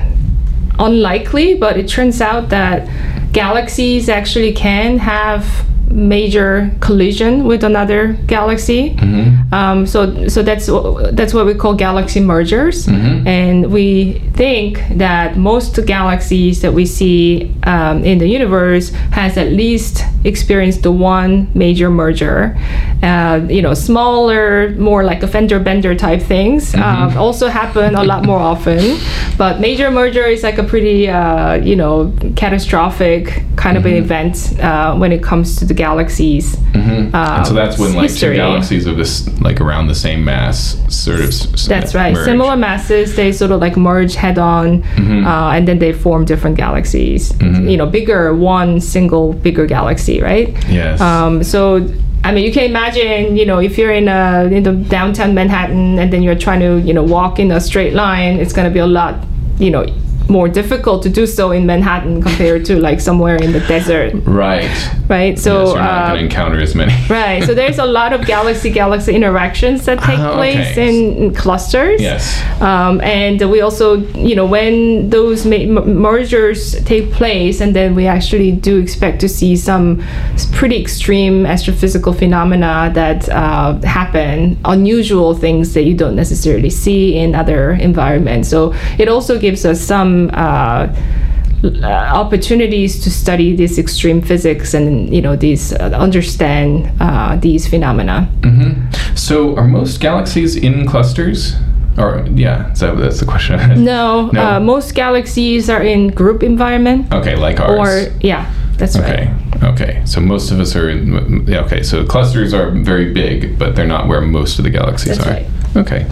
unlikely, but it turns out that galaxies actually can have major collision with another galaxy. Mm-hmm. Um, so so that's that's what we call galaxy mergers. Mm-hmm. And we think that most galaxies that we see um, in the universe has at least experienced the one major merger. Uh, you know, smaller, more like a fender bender type things Mm-hmm. uh, also happen a lot more often. But major merger is like a pretty uh, you know catastrophic kind of an event uh, when it comes to the galaxies. Mm-hmm. Uh, and so that's when like history. two galaxies of this like around the same mass sort of. S- That's right. merge. Similar masses, they sort of like merge head on, Mm-hmm. uh, and then they form different galaxies. Mhm. You know, bigger, one single bigger galaxy, right? Yes. Um, so, I mean, you can imagine, you know, if you're in a in the downtown Manhattan and then you're trying to, you know, walk in a straight line, it's going to be a lot, you know, more difficult to do so in Manhattan compared to like somewhere in the desert, right. right? So, Yes, you're not uh, going to encounter as many. right. So there's a lot of galaxy-galaxy interactions that take Oh, place okay. in, in clusters. Yes. Um, and we also, you know, when those ma- m- mergers take place, and then we actually do expect to see some s- pretty extreme astrophysical phenomena that uh, happen, unusual things that you don't necessarily see in other environments. So it also gives us some uh, uh, opportunities to study this extreme physics and, you know, these uh, understand uh, these phenomena. Mm-hmm. So are most galaxies in clusters? Or yeah, so that's the question. No, No. Uh, most galaxies are in group environment. Okay, like ours. Or yeah, that's Okay. right. Okay. So most of us are in. Yeah, okay. So clusters are very big, but they're not where most of the galaxies That's are. right. Okay.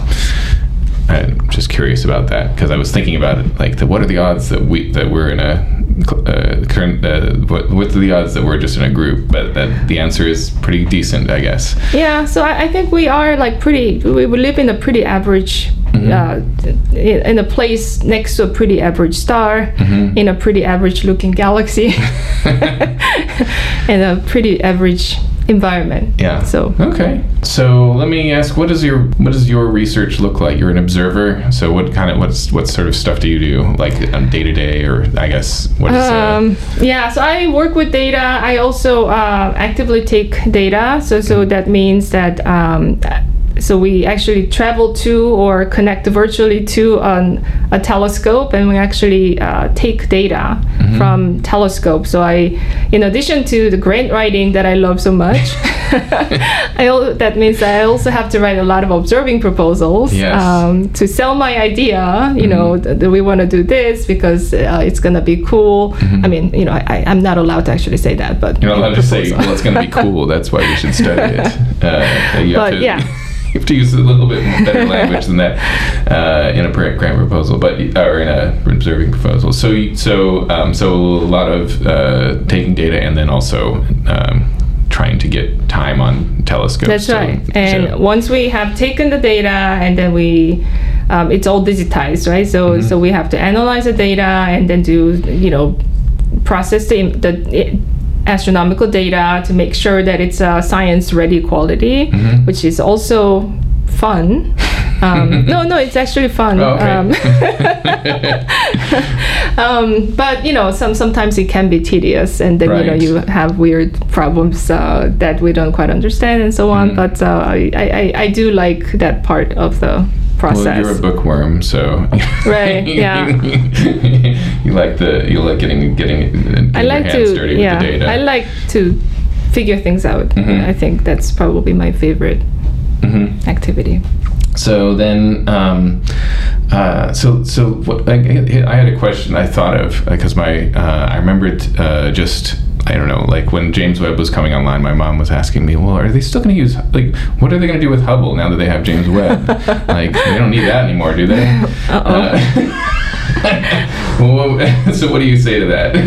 I'm just curious about that because I was thinking about it. Like, the, what are the odds that we that we're in a uh, current? Uh, what what are the odds that we're just in a group? But that the answer is pretty decent, I guess. Yeah, so I, I think we are like pretty. We, we live in a pretty average. Mm-hmm. Uh, in, in a place next to a pretty average star, Mm-hmm. in a pretty average looking galaxy, and a pretty average environment. Yeah. So okay. So let me ask, what does your what does your research look like? You're an observer. So what kind of what's what sort of stuff do you do, like on day to day, or I guess what is? Um, uh, yeah. So I work with data. I also uh, actively take data. So so that means that. Um, So we actually travel to or connect virtually to an, a telescope, and we actually uh, take data mm-hmm. from telescope. So I, in addition to the grant writing that I love so much, I al- that means I also have to write a lot of observing proposals yes. um, to sell my idea. You mm-hmm. know, that th- we want to do this because uh, it's gonna be cool. Mm-hmm. I mean, you know, I, I'm not allowed to actually say that, but you're not allowed to say, well, it's gonna be cool. That's why you should study it. Uh, you but have to, yeah. You have to use a little bit better language than that uh, in a grant proposal, but or in a observing proposal. So, so, um, so a lot of uh, taking data and then also um, trying to get time on telescopes. That's so, right. And so. once we have taken the data, and then we, um, it's all digitized, right? So, mm-hmm. so we have to analyze the data and then do, you know, process the the. It, astronomical data to make sure that it's uh, science-ready quality, mm-hmm. which is also fun. Um, no, no, it's actually fun. Oh, okay. um, um, but you know, some sometimes it can be tedious, and then right. you know you have weird problems uh, that we don't quite understand, and so on. Mm-hmm. But uh, I, I I do like that part of the process. Well, you're a bookworm, so right, yeah. you like the you like getting getting, getting I like your hands to dirty yeah. with the data. I like to figure things out. Mm-hmm. I think that's probably my favorite mm-hmm. activity. So then, um, uh, so so what, I, I had a question I thought of because my uh, I remembered uh, just. I don't know, like when James Webb was coming online, my mom was asking me, well, are they still going to use, like, what are they going to do with Hubble now that they have James Webb? Like, they don't need that anymore, do they? Uh-oh. Uh, well, so what do you say to that?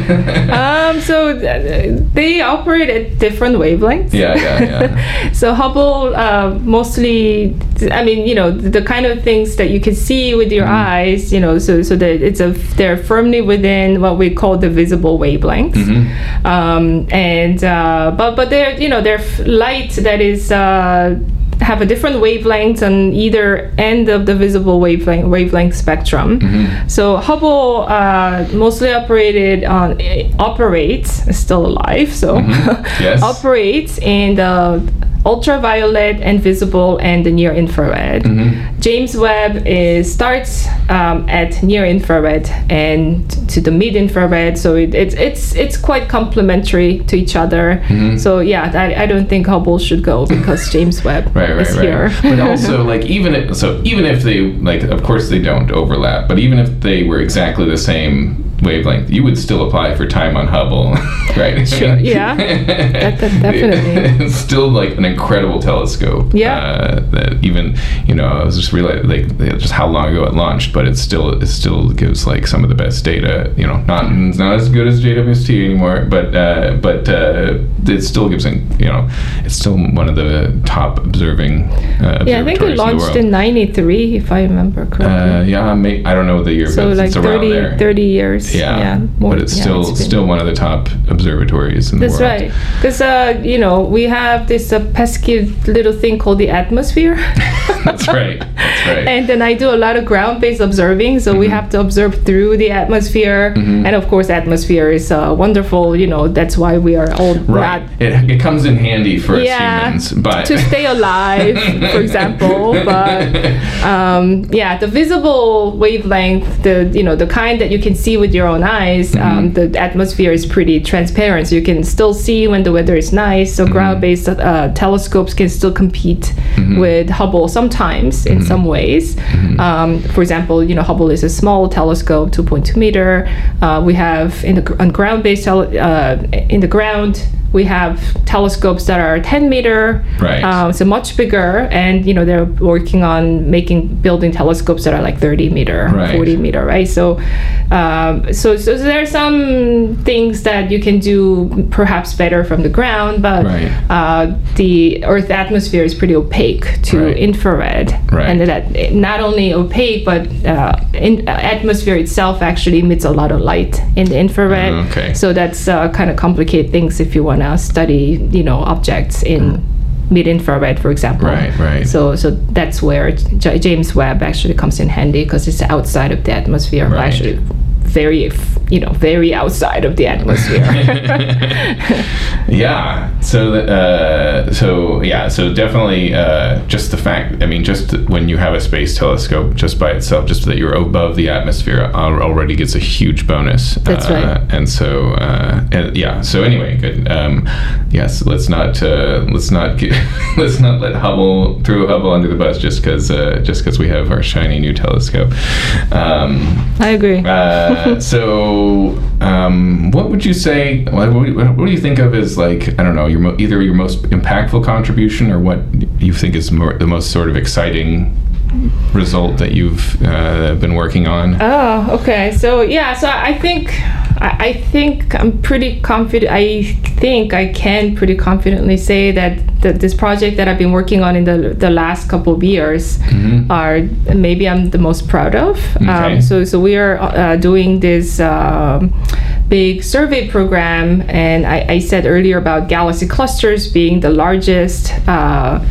um, so th- they operate at different wavelengths. Yeah, yeah, yeah. So Hubble uh, mostly, I mean, you know, the, the kind of things that you can see with your mm. eyes, you know, so so that it's a they're firmly within what we call the visible wavelengths. Mm-hmm. Um, and uh, but but they're you know they're f- light that is. Uh, have a different wavelength on either end of the visible wavelength wavelength spectrum. Mm-hmm. So Hubble uh, mostly operated on uh, operates still alive. So mm-hmm. yes. operates in the ultraviolet and visible and the near infrared. Mm-hmm. James Webb is starts um, at near infrared and to the mid infrared. So it, it's it's it's quite complementary to each other. Mm-hmm. So yeah, I, I don't think Hubble should go because James Webb right, right, is right. here. But also, like even if, so even if they like, of course they don't overlap. But even if they were exactly the same wavelength, you would still apply for time on Hubble, right? Sure. Yeah. that, that definitely. It's still like an incredible telescope. Yeah. Uh, that even you know I was just realizing like just how long ago it launched, but it still it still gives like some of the best data. You know, not it's not as good as J W S T anymore, but uh, but uh, it still gives you know it's still one of the top observing. Uh, yeah, I think it launched in ninety-three, if I remember correctly. Uh, yeah, may, I don't know the year, so but like it's around thirty, there. thirty years. Yeah, yeah more, but it's yeah, still it's been, still one of the top observatories in the that's world. That's right, because uh, you know we have this uh, pesky little thing called the atmosphere. That's right. That's right. And then I do a lot of ground-based observing, so mm-hmm. we have to observe through the atmosphere, mm-hmm. and of course, atmosphere is uh, wonderful. You know, that's why we are all right. not. It, it comes in handy for yeah, us humans, but to stay alive, for example. But um, yeah, the visible wavelength, the you know the kind that you can see with your own eyes, mm-hmm. um, the atmosphere is pretty transparent, so you can still see when the weather is nice. So mm-hmm. ground-based uh, telescopes can still compete mm-hmm. with Hubble sometimes in mm-hmm. some ways. Mm-hmm. Um, for example, you know Hubble is a small telescope, two point two meter. Uh, we have in the on ground-based tele- uh, in the ground. We have telescopes that are ten meter, right? Um, so much bigger, and you know they're working on making building telescopes that are like thirty meter, right. forty meter, right? So, um, so so there are some things that you can do perhaps better from the ground, but right. uh, the Earth atmosphere is pretty opaque to right. infrared, right. and that not only opaque, but uh, in, uh, atmosphere itself actually emits a lot of light in the infrared. Uh, okay. So that's uh, kind of complicate things if you want want to study, you know, objects in mm. mid-infrared, for example. Right, right. So, so that's where J- James Webb actually comes in handy, because it's outside of the atmosphere. Right. Actually, very, you know, very outside of the atmosphere. Yeah. So, uh, so yeah. So definitely, uh, just the fact. I mean, just when you have a space telescope, just by itself, just that you're above the atmosphere, already gets a huge bonus. That's uh, right. And so, uh, and yeah. So anyway, good. Um, yes. Let's not. Uh, let's not get. let's not let Hubble throw Hubble under the bus just because. Uh, just because we have our shiny new telescope. Um, I agree. uh, so, um, what would you say? What, what, what do you think of as, like, I don't know, your mo- either your most impactful contribution, or what you think is more, the most sort of exciting result that you've uh, been working on? Oh, okay. So yeah, so I think I, I think I'm pretty confident. I think I can pretty confidently say that, that this project that I've been working on in the the last couple of years mm-hmm. are maybe I'm the most proud of. Okay. Um, so so we are uh, doing this. Um, big survey program, and I, I said earlier about galaxy clusters being the largest uh,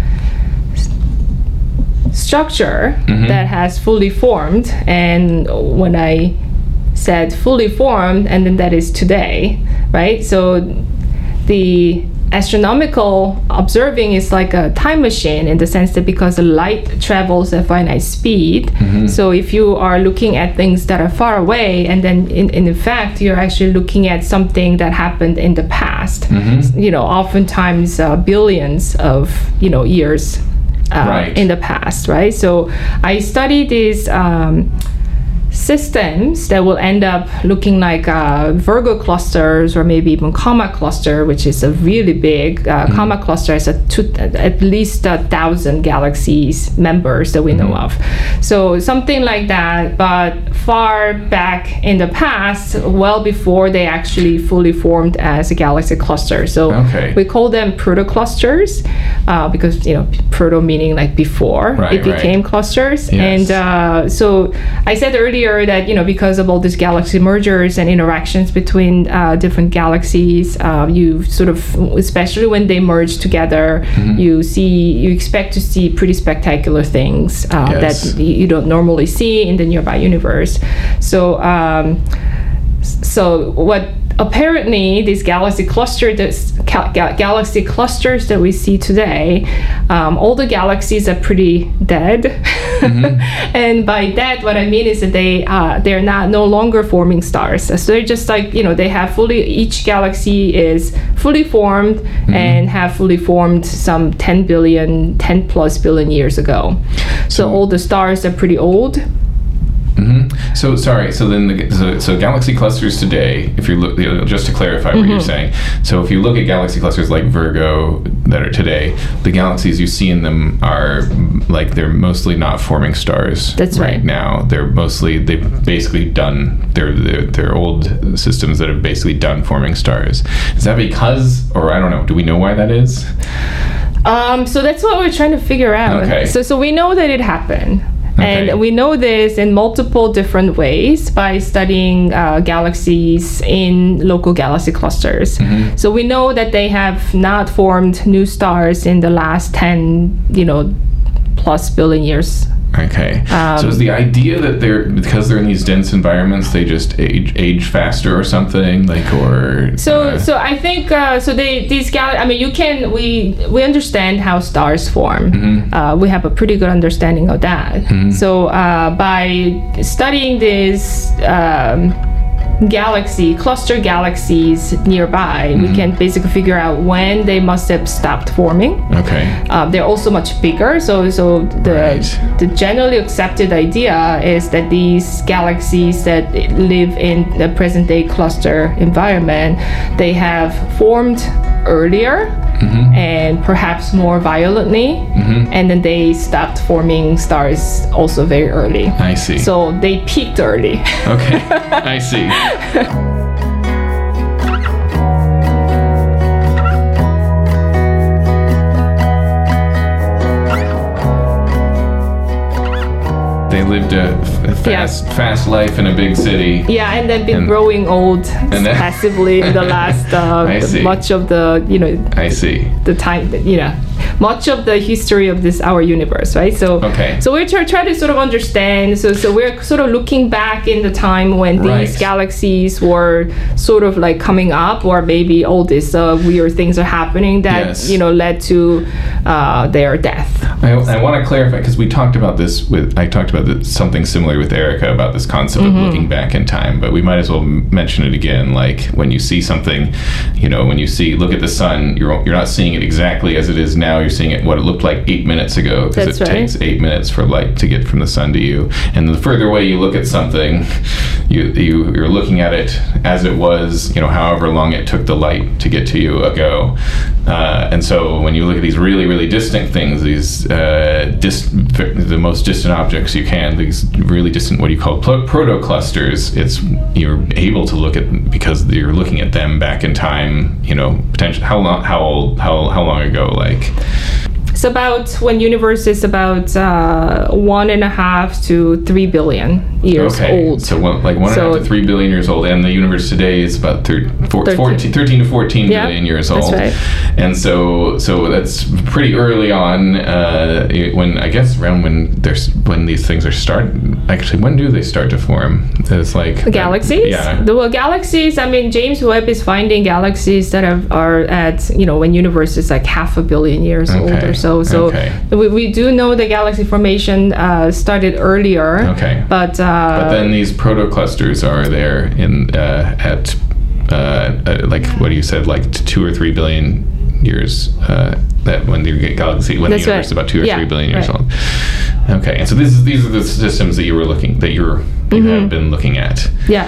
structure mm-hmm. that has fully formed. And when I said fully formed, and then that is today, right? So the astronomical observing is like a time machine, in the sense that because the light travels at finite speed, mm-hmm. so if you are looking at things that are far away, and then in, in fact you're actually looking at something that happened in the past, mm-hmm. you know, oftentimes uh, billions of, you know, years uh, right. in the past, right? So I study these um, systems that will end up looking like uh, Virgo clusters, or maybe even Comma cluster, which is a really big uh, mm-hmm. Comma cluster has a two, at least a thousand galaxies members that we mm-hmm. know of. So something like that, but far back in the past, well before they actually fully formed as a galaxy cluster. So okay. we call them protoclusters uh, because, you know, proto meaning like before right, it became right. clusters. Yes. And uh, so I said earlier that, you know, because of all these galaxy mergers and interactions between uh, different galaxies, uh, you sort of, especially when they merge together, mm-hmm. you see, you expect to see pretty spectacular things uh, yes. that you don't normally see in the nearby universe. So, um, so what apparently these galaxy cluster, this ga- ga- galaxy clusters that we see today, um, all the galaxies are pretty dead. Mm-hmm. And by that, what I mean is that they uh, they're not no longer forming stars. So they're just like, you know, they have fully, each galaxy is fully formed mm-hmm. and have fully formed some ten billion, ten plus billion years ago. So, so all the stars are pretty old. Mm-hmm. So sorry. So then, the, so, so galaxy clusters today. If you look, you know, just to clarify what mm-hmm. you're saying. So if you look at galaxy clusters like Virgo that are today, the galaxies you see in them are like they're mostly not forming stars. That's right. Right now, they're mostly they've basically done. They're, they're they're old systems that have basically done forming stars. Is that because, or I don't know? Do we know why that is? Um. So that's what we're trying to figure out. Okay. So so we know that it happened. Okay. And we know this in multiple different ways by studying uh, galaxies in local galaxy clusters. Mm-hmm. So we know that they have not formed new stars in the last ten, you know, plus billion years. Okay. Um, so is the idea that they're, because they're in these dense environments, they just age age faster or something, like, or? So uh, so I think uh, so they these gal. I mean, you can we we understand how stars form. Mm-hmm. Uh, we have a pretty good understanding of that. Mm-hmm. So uh, by studying these um, galaxy cluster galaxies nearby, mm-hmm. we can basically figure out when they must have stopped forming. Okay. Uh, they're also much bigger, so so the right. the generally accepted idea is that these galaxies that live in the present day cluster environment, they have formed earlier mm-hmm. and perhaps more violently, mm-hmm. and then they stopped forming stars also very early. I see. So they peaked early. Okay, I see. They lived a f- fast yeah. fast life in a big city. Yeah, and then been and, growing old and then, passively in the last uh, I see. much of the you know. I see. The time, you know, much of the history of this our universe, right? So, okay. So we're trying try to sort of understand. So, so we're sort of looking back in the time when right. these galaxies were sort of like coming up, or maybe all these uh, weird things are happening that yes. you know led to uh, their death. I, I want to clarify because we talked about this with I talked about this, something similar with Erica about this concept mm-hmm. of looking back in time, but we might as well mention it again. Like when you see something, you know, when you see look at the sun, you're you're not seeing it exactly as it is now. You're seeing it what it looked like eight minutes ago because it right. takes eight minutes for light to get from the sun to you. And the further away you look at something, you you you're looking at it as it was, you know, however long it took the light to get to you ago. Uh, and so when you look at these really really distant things, these uh, dis- the most distant objects you can, these really distant what do you call pro- protoclusters, it's you're able to look at because you're looking at them back in time. You know, potentially how long, how old, how how long ago, like. It's about when universe is about uh, one and a half to three billion years okay. old. So one, like one so, and a half to three billion years old, and the universe today is about thir- four, thirteen. fourteen, thirteen to fourteen yeah, billion years old. That's right. And so, so that's pretty early on. Uh, when I guess around when there's when these things are start. Actually, when do they start to form? It's like the galaxies. Yeah. The well, galaxies. I mean, James Webb is finding galaxies that are, are at you know when universe is like half a billion years okay. old or so. So okay. we, we do know the galaxy formation uh, started earlier. Okay. But uh, but then these protoclusters are there in uh, at uh, uh, like what you said, like two or three billion years. Uh, that when the galaxy, when That's the universe right. is about two or yeah, three billion years right. old. Okay, and so this is, these are the systems that you were looking that you're you mm-hmm. have been looking at. Yeah.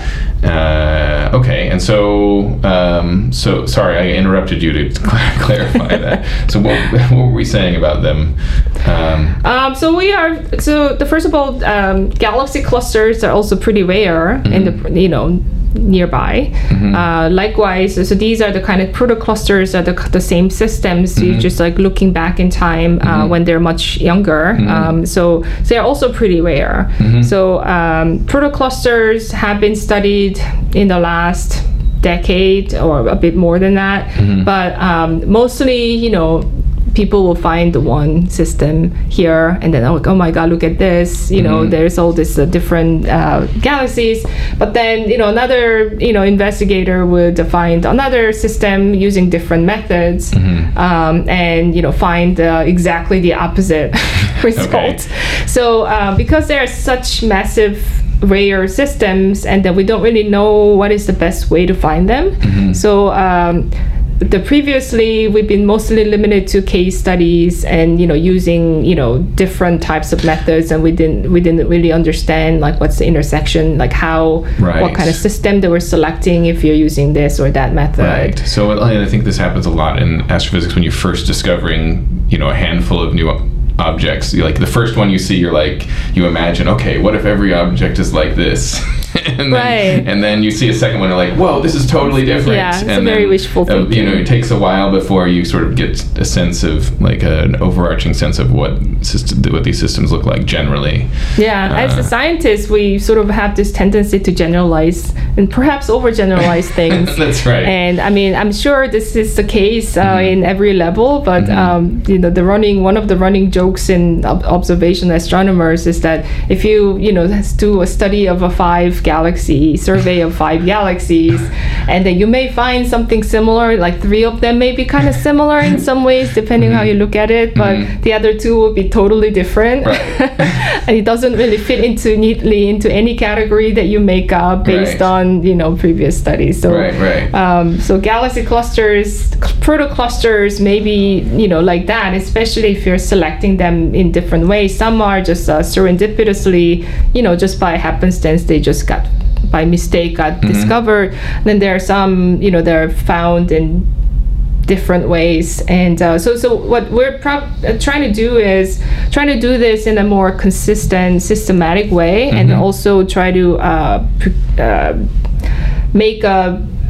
Uh, okay, and so um, so sorry, I interrupted you to cl- clarify that. So what, what were we saying about them? Um, um, so we are so the first of all, um, galaxy clusters are also pretty rare mm-hmm. in the you know. nearby. Mm-hmm. Uh, likewise, so these are the kind of protoclusters are the, the same systems. Mm-hmm. You're just like looking back in time uh, mm-hmm. when they're much younger. Mm-hmm. Um, so, so they're also pretty rare. Mm-hmm. So um, protoclusters have been studied in the last decade or a bit more than that. Mm-hmm. But um, mostly, you know, people will find the one system here and then like, oh my god, look at this, you know, mm-hmm. there's all this uh, different uh, galaxies. But then, you know, another, you know, investigator would find another system using different methods mm-hmm. um, and, you know, find uh, exactly the opposite result. Okay. So uh, because there are such massive rare systems and that we don't really know what is the best way to find them. Mm-hmm. So um, the previously we've been mostly limited to case studies and you know using you know different types of methods, and we didn't we didn't really understand like what's the intersection, like how right. what kind of system they were selecting if you're using this or that method. Right. So I think this happens a lot in astrophysics when you're first discovering you know a handful of new objects. Like the first one you see, you're like you imagine, okay, what if every object is like this? and then, right. and then you see a second one, you're like, whoa, this is totally different. Yeah, it's and a then, very wishful uh, thinking. You know, it takes a while before you sort of get a sense of like a, an overarching sense of what system, what these systems look like generally. Yeah, uh, as a scientist, we sort of have this tendency to generalize and perhaps overgeneralize things. That's right. And I mean, I'm sure this is the case uh, mm-hmm. in every level, but mm-hmm. um, you know, the running one of the running jokes in ob- observational astronomers is that if you you know do a study of a five galaxy survey of five galaxies, and then you may find something similar, like three of them may be kind of similar in some ways, depending mm-hmm. how you look at it, but mm-hmm. the other two will be totally different. Right. And it doesn't really fit into neatly into any category that you make up based right. on you know previous studies. So, right, right. Um, so galaxy clusters, protoclusters, maybe you know like that, especially if you're selecting them in different ways. Some are just uh, serendipitously, you know, just by happenstance, they just got by mistake got mm-hmm. discovered. Then there are some, you know, they're found in different ways, and uh, so so what we're pro- uh, trying to do is trying to do this in a more consistent, systematic way, mm-hmm. and also try to uh, pr- uh, make a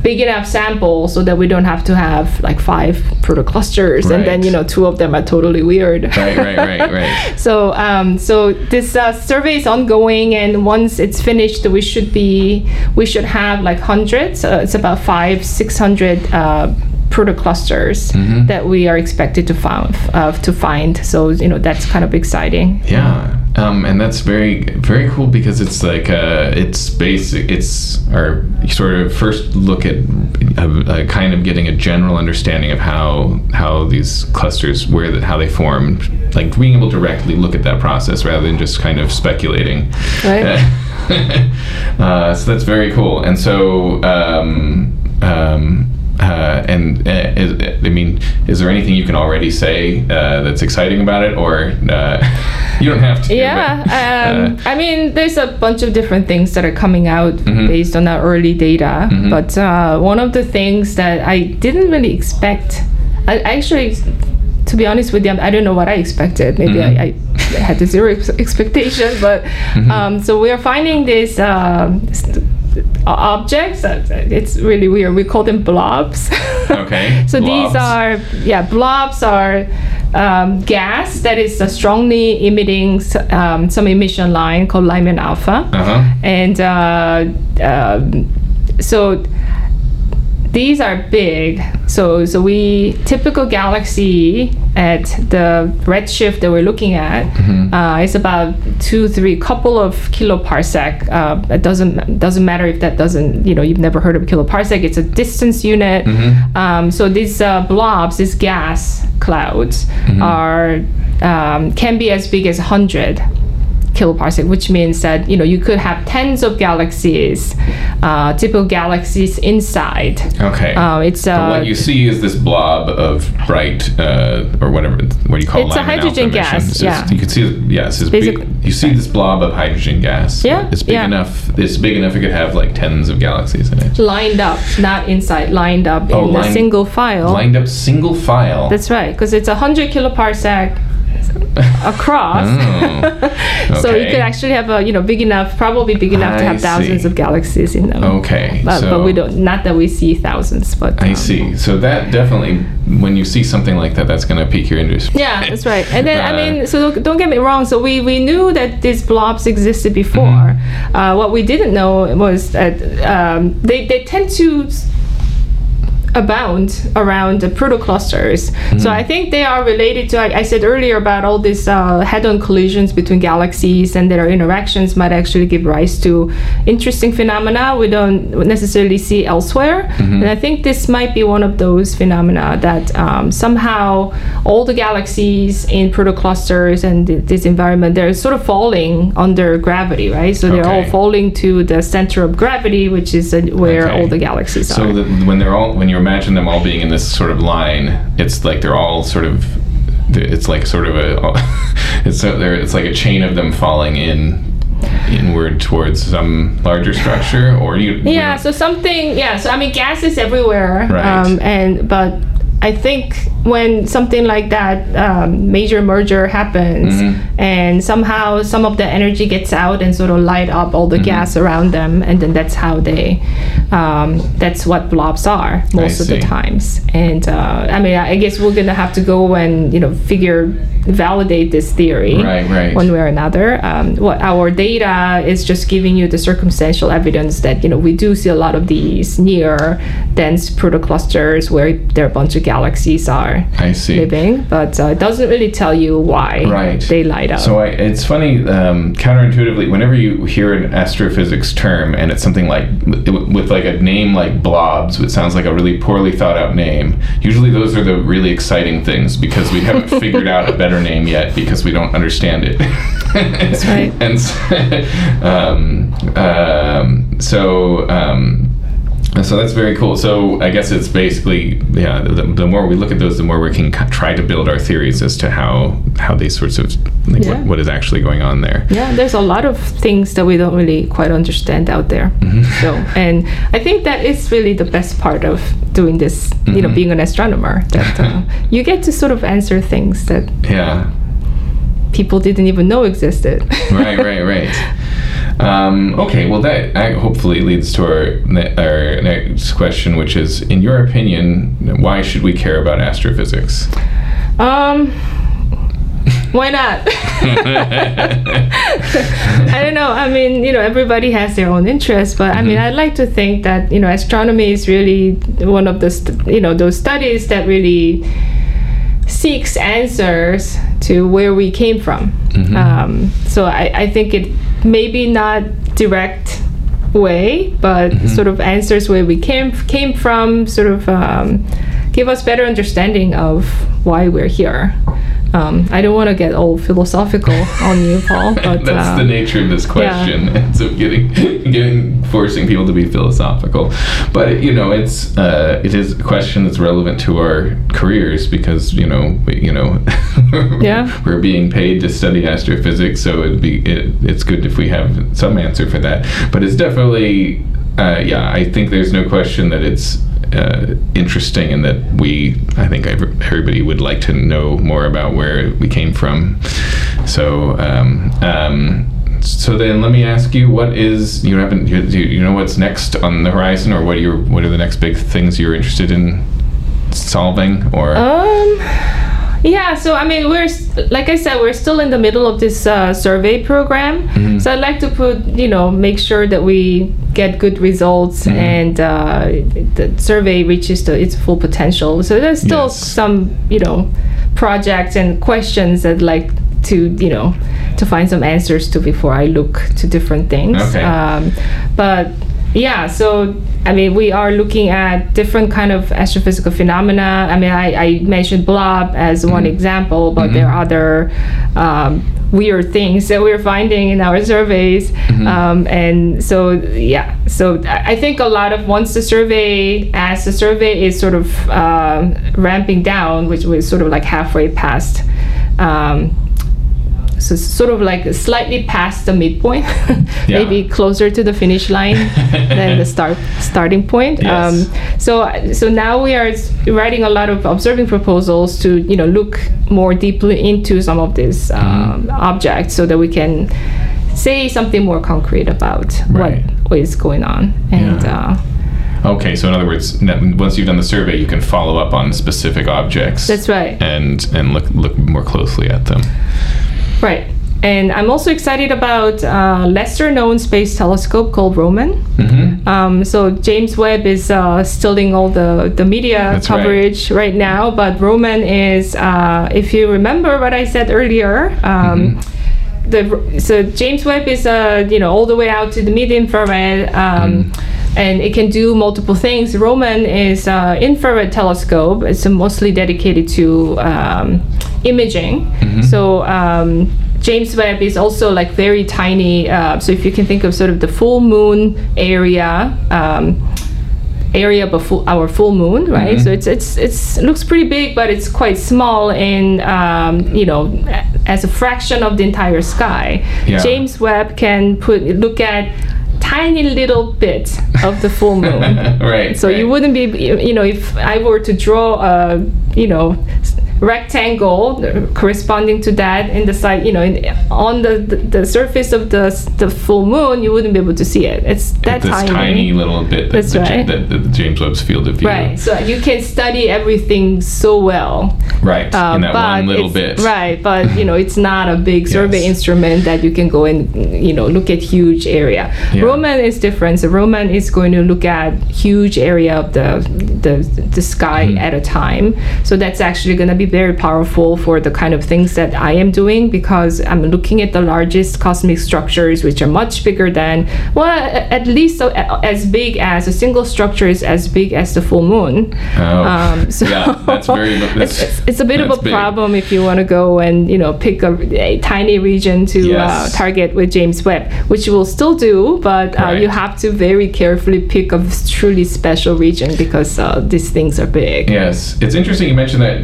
big enough sample so that we don't have to have like five protoclusters, right. and then, you know, two of them are totally weird. Right, right, right, right. So, um, so this uh, survey is ongoing, and once it's finished, we should be, we should have like hundreds. Uh, it's about five, six hundred uh, protoclusters mm-hmm. that we are expected to find. Uh, to find. So, you know, that's kind of exciting. Yeah. Um, and that's very, very cool because it's like, uh, it's basic, it's our sort of first look at uh, uh, kind of getting a general understanding of how how these clusters, where the, how they form, like being able to directly look at that process rather than just kind of speculating. Right. uh, so that's very cool. And so, um, um, Uh, and uh, is, I mean, is there anything you can already say uh, that's exciting about it, or uh, you don't have to? Yeah, but, um, uh, I mean, there's a bunch of different things that are coming out mm-hmm. based on our early data. Mm-hmm. But uh, one of the things that I didn't really expect, I actually, to be honest with you, I don't know what I expected. Maybe mm-hmm. I, I had a zero ex- expectation. But mm-hmm. um, so we are finding this. Uh, st- objects. It's really weird. We call them blobs. Okay. So blobs. These are, yeah, blobs are um, gas that is uh, strongly emitting um, some emission line called Lyman alpha. Uh-huh. And uh, um, so these are big. So so we typical galaxy at the redshift that we're looking at mm-hmm. uh, is about two, three, couple of kiloparsec. Uh, it doesn't doesn't matter if that doesn't, you know, you've never heard of kiloparsec. It's a distance unit. Mm-hmm. Um, so these uh, blobs, these gas clouds, mm-hmm. are um, can be as big as one hundred kiloparsec, which means that, you know, you could have tens of galaxies, uh, typical galaxies inside. Okay. Uh, it's uh, but what you see is this blob of bright, uh, or whatever, what do you call it? It's a hydrogen gas. So yeah. You can see, yes, it's big, you see this blob of hydrogen gas. Yeah. It's big yeah. enough. It's big enough. It could have like tens of galaxies in it. Lined up, not inside. Lined up oh, in line, a single file. Lined up single file. That's right, because it's a hundred kiloparsec across. Oh, so okay. you could actually have a, you know, big enough, probably big enough I to have thousands see. of galaxies in them. Okay. But, so but we don't, not that we see thousands, but um, I see. So that definitely, when you see something like that, that's going to pique your interest. Yeah, that's right. And then, uh, I mean, so don't get me wrong. So we, we knew that these blobs existed before. Mm-hmm. Uh, what we didn't know was that um, they, they tend to abound around the protoclusters. Mm-hmm. So I think they are related to, I, I said earlier about all these uh, head-on collisions between galaxies, and their interactions might actually give rise to interesting phenomena we don't necessarily see elsewhere. Mm-hmm. And I think this might be one of those phenomena that um, somehow all the galaxies in protoclusters and th- this environment, they're sort of falling under gravity, right? So they're okay. all falling to the center of gravity, which is uh, where okay. all the galaxies so are. So when they're all, when you're imagine them all being in this sort of line, it's like they're all sort of, it's like sort of a, it's so there, it's like a chain of them falling in inward towards some larger structure, or you yeah you so something yeah so I mean, gas is everywhere, right. um, and but I think when something like that um, major merger happens, mm-hmm. and somehow some of the energy gets out and sort of light up all the mm-hmm. gas around them, and then that's how they, um, that's what blobs are most I of see. the times. And uh, I mean, I guess we're gonna have to go and, you know, figure, validate this theory right, right. one way or another. Um, what our data is just giving you the circumstantial evidence that, you know, we do see a lot of these near dense protoclusters where there are a bunch of galaxies are I see. living, but uh, it doesn't really tell you why right. they light up. So I, it's funny, um, counterintuitively, whenever you hear an astrophysics term and it's something like, with like a name like blobs, which sounds like a really poorly thought out name, usually those are the really exciting things, because we haven't figured out a better name yet because we don't understand it. That's right. And so, um, um, so um, so that's very cool. So I guess it's basically, yeah, the, the more we look at those, the more we can c- try to build our theories as to how how these sorts of, like, yeah. what, what is actually going on there. Yeah, there's a lot of things that we don't really quite understand out there. Mm-hmm. So, and I think that is really the best part of doing this, mm-hmm. you know, being an astronomer, that uh, you get to sort of answer things that yeah. people didn't even know existed. Right, right, right. Um, okay, well that uh, hopefully leads to our, ne- our next question, which is, in your opinion, why should we care about astrophysics? Um, why not? I don't know. I mean, you know, everybody has their own interests, but mm-hmm. I mean, I'd like to think that, you know, astronomy is really one of the, st- you know, those studies that really seeks answers to where we came from. Mm-hmm. Um, so I, I think it maybe not direct way, but mm-hmm. sort of answers where we came came from, sort of um, give us better understanding of why we're here. Um, I don't want to get all philosophical on you, Paul. But that's um, the nature of this question. Yeah. Ends up getting, getting, forcing people to be philosophical. But you know, it's uh, it is a question that's relevant to our careers because you know, we, you know, yeah. we're being paid to study astrophysics, so it'd be it, it's good if we have some answer for that. But it's definitely, uh, yeah, I think there's no question that it's. Uh, interesting, and that we, I think everybody would like to know more about where we came from. So, um, um, so then let me ask you, what is you haven't you, you know what's next on the horizon, or what are your what are the next big things you're interested in solving, or? Um. Yeah, so I mean, we're like I said, we're still in the middle of this uh, survey program. Mm-hmm. So I'd like to put, you know, make sure that we get good results mm-hmm. and uh, the survey reaches the, its full potential. So there's still yes. some, you know, projects and questions that I'd like to, you know, to find some answers to before I look to different things. Okay. Um, but yeah, so I mean, we are looking at different kind of astrophysical phenomena. I mean, I, I mentioned blob as one mm-hmm. example, but mm-hmm. there are other um, weird things that we're finding in our surveys. Mm-hmm. Um, and so, yeah, so I think a lot of once the survey, as the survey is sort of uh, ramping down, which was sort of like halfway past. Um, So sort of like slightly past the midpoint, yeah. maybe closer to the finish line than the start starting point. Yes. Um, so so now we are writing a lot of observing proposals to you know look more deeply into some of these um, mm. objects, so that we can say something more concrete about right. what, what is going on. And yeah. uh, okay, so in other words, once you've done the survey, you can follow up on specific objects. That's right. And and look look more closely at them. Right. And I'm also excited about a lesser known space telescope called Roman. Mm-hmm. Um, so James Webb is uh, stealing all the, the media That's coverage right. right now, but Roman is, uh, if you remember what I said earlier, um, mm-hmm. the so James Webb is uh, you know all the way out to the mid-infrared, um, mm. and it can do multiple things. Roman is an infrared telescope. It's mostly dedicated to um, imaging. Mm-hmm. So um, James Webb is also like very tiny. Uh, so if you can think of sort of the full moon area, um, area before our full moon, right? Mm-hmm. So it's it's it's it looks pretty big, but it's quite small in um, you know as a fraction of the entire sky. Yeah. James Webb can put look at tiny little bit of the full moon. Right. So right. you wouldn't be, you know, if I were to draw a, you know, rectangle corresponding to that in the side, you know, in, on the, the the surface of the the full moon, you wouldn't be able to see it. It's that this tiny. tiny little bit. That That's the, right. That the, the James Webb's field of view. Right. So you can study everything so well. Right. Um, in that one little bit. Right. But you know, it's not a big survey yes. instrument that you can go and you know look at huge area. Yeah. Roman is different. So Roman is going to look at huge area of the the the sky mm-hmm. at a time. So that's actually going to be very powerful for the kind of things that I am doing, because I'm looking at the largest cosmic structures, which are much bigger than, well, at least so, as big as a single structure is as big as the full moon. Oh, um, so yeah, that's very. That's, it's, it's, it's a bit of a big. problem if you want to go and you know pick a, a tiny region to yes. uh, target with James Webb, which you will still do, but uh, right. you have to very carefully pick a truly special region because uh, these things are big. Yes, it's interesting you mentioned that, that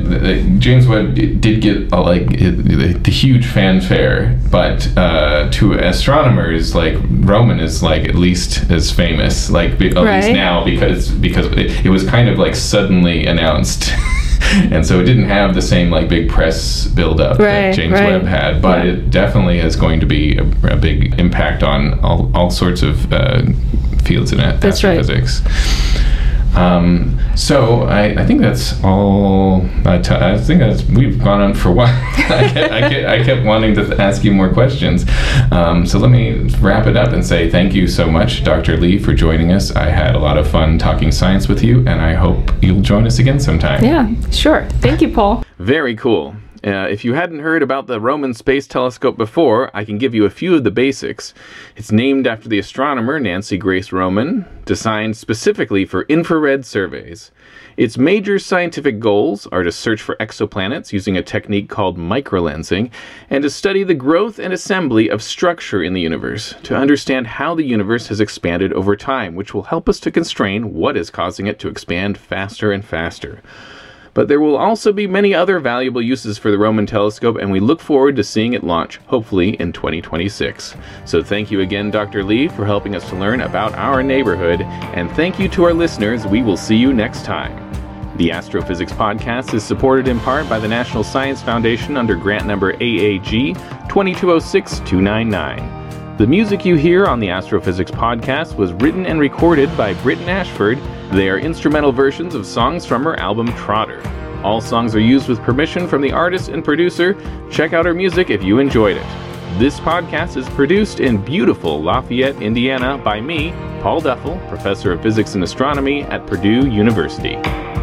James Webb did get uh, like it, the huge fanfare, but uh, to astronomers, like Roman is like at least as famous, like at right. least now because because it, it was kind of like suddenly announced. And so it didn't have the same like big press buildup right, that James right. Webb had, but yeah. it definitely is going to be a, a big impact on all, all sorts of uh, fields in a- that's astrophysics. Right. Um, so I, I think that's all. I, t- I think that's we've gone on for a while. I, kept, I, kept, I kept wanting to th- ask you more questions. Um, so let me wrap it up and say thank you so much, Doctor Lee, for joining us. I had a lot of fun talking science with you, and I hope you'll join us again sometime. Yeah, sure. Thank you, Paul. Very cool. Uh, if you hadn't heard about the Roman Space Telescope before, I can give you a few of the basics. It's named after the astronomer Nancy Grace Roman, designed specifically for infrared surveys. Its major scientific goals are to search for exoplanets using a technique called microlensing, and to study the growth and assembly of structure in the universe, to understand how the universe has expanded over time, which will help us to constrain what is causing it to expand faster and faster. But there will also be many other valuable uses for the Roman telescope, and we look forward to seeing it launch, hopefully in twenty twenty-six. So thank you again, Doctor Lee, for helping us to learn about our neighborhood, and thank you to our listeners. We will see you next time. The Astrophysics Podcast is supported in part by the National Science Foundation under grant number A A G two two zero six two nine nine. The music you hear on the Astrophysics Podcast was written and recorded by Britton Ashford. They are instrumental versions of songs from her album Trotter. All songs are used with permission from the artist and producer. Check out her music if you enjoyed it. This podcast is produced in beautiful Lafayette, Indiana by me, Paul Duffel, professor of physics and astronomy at Purdue University.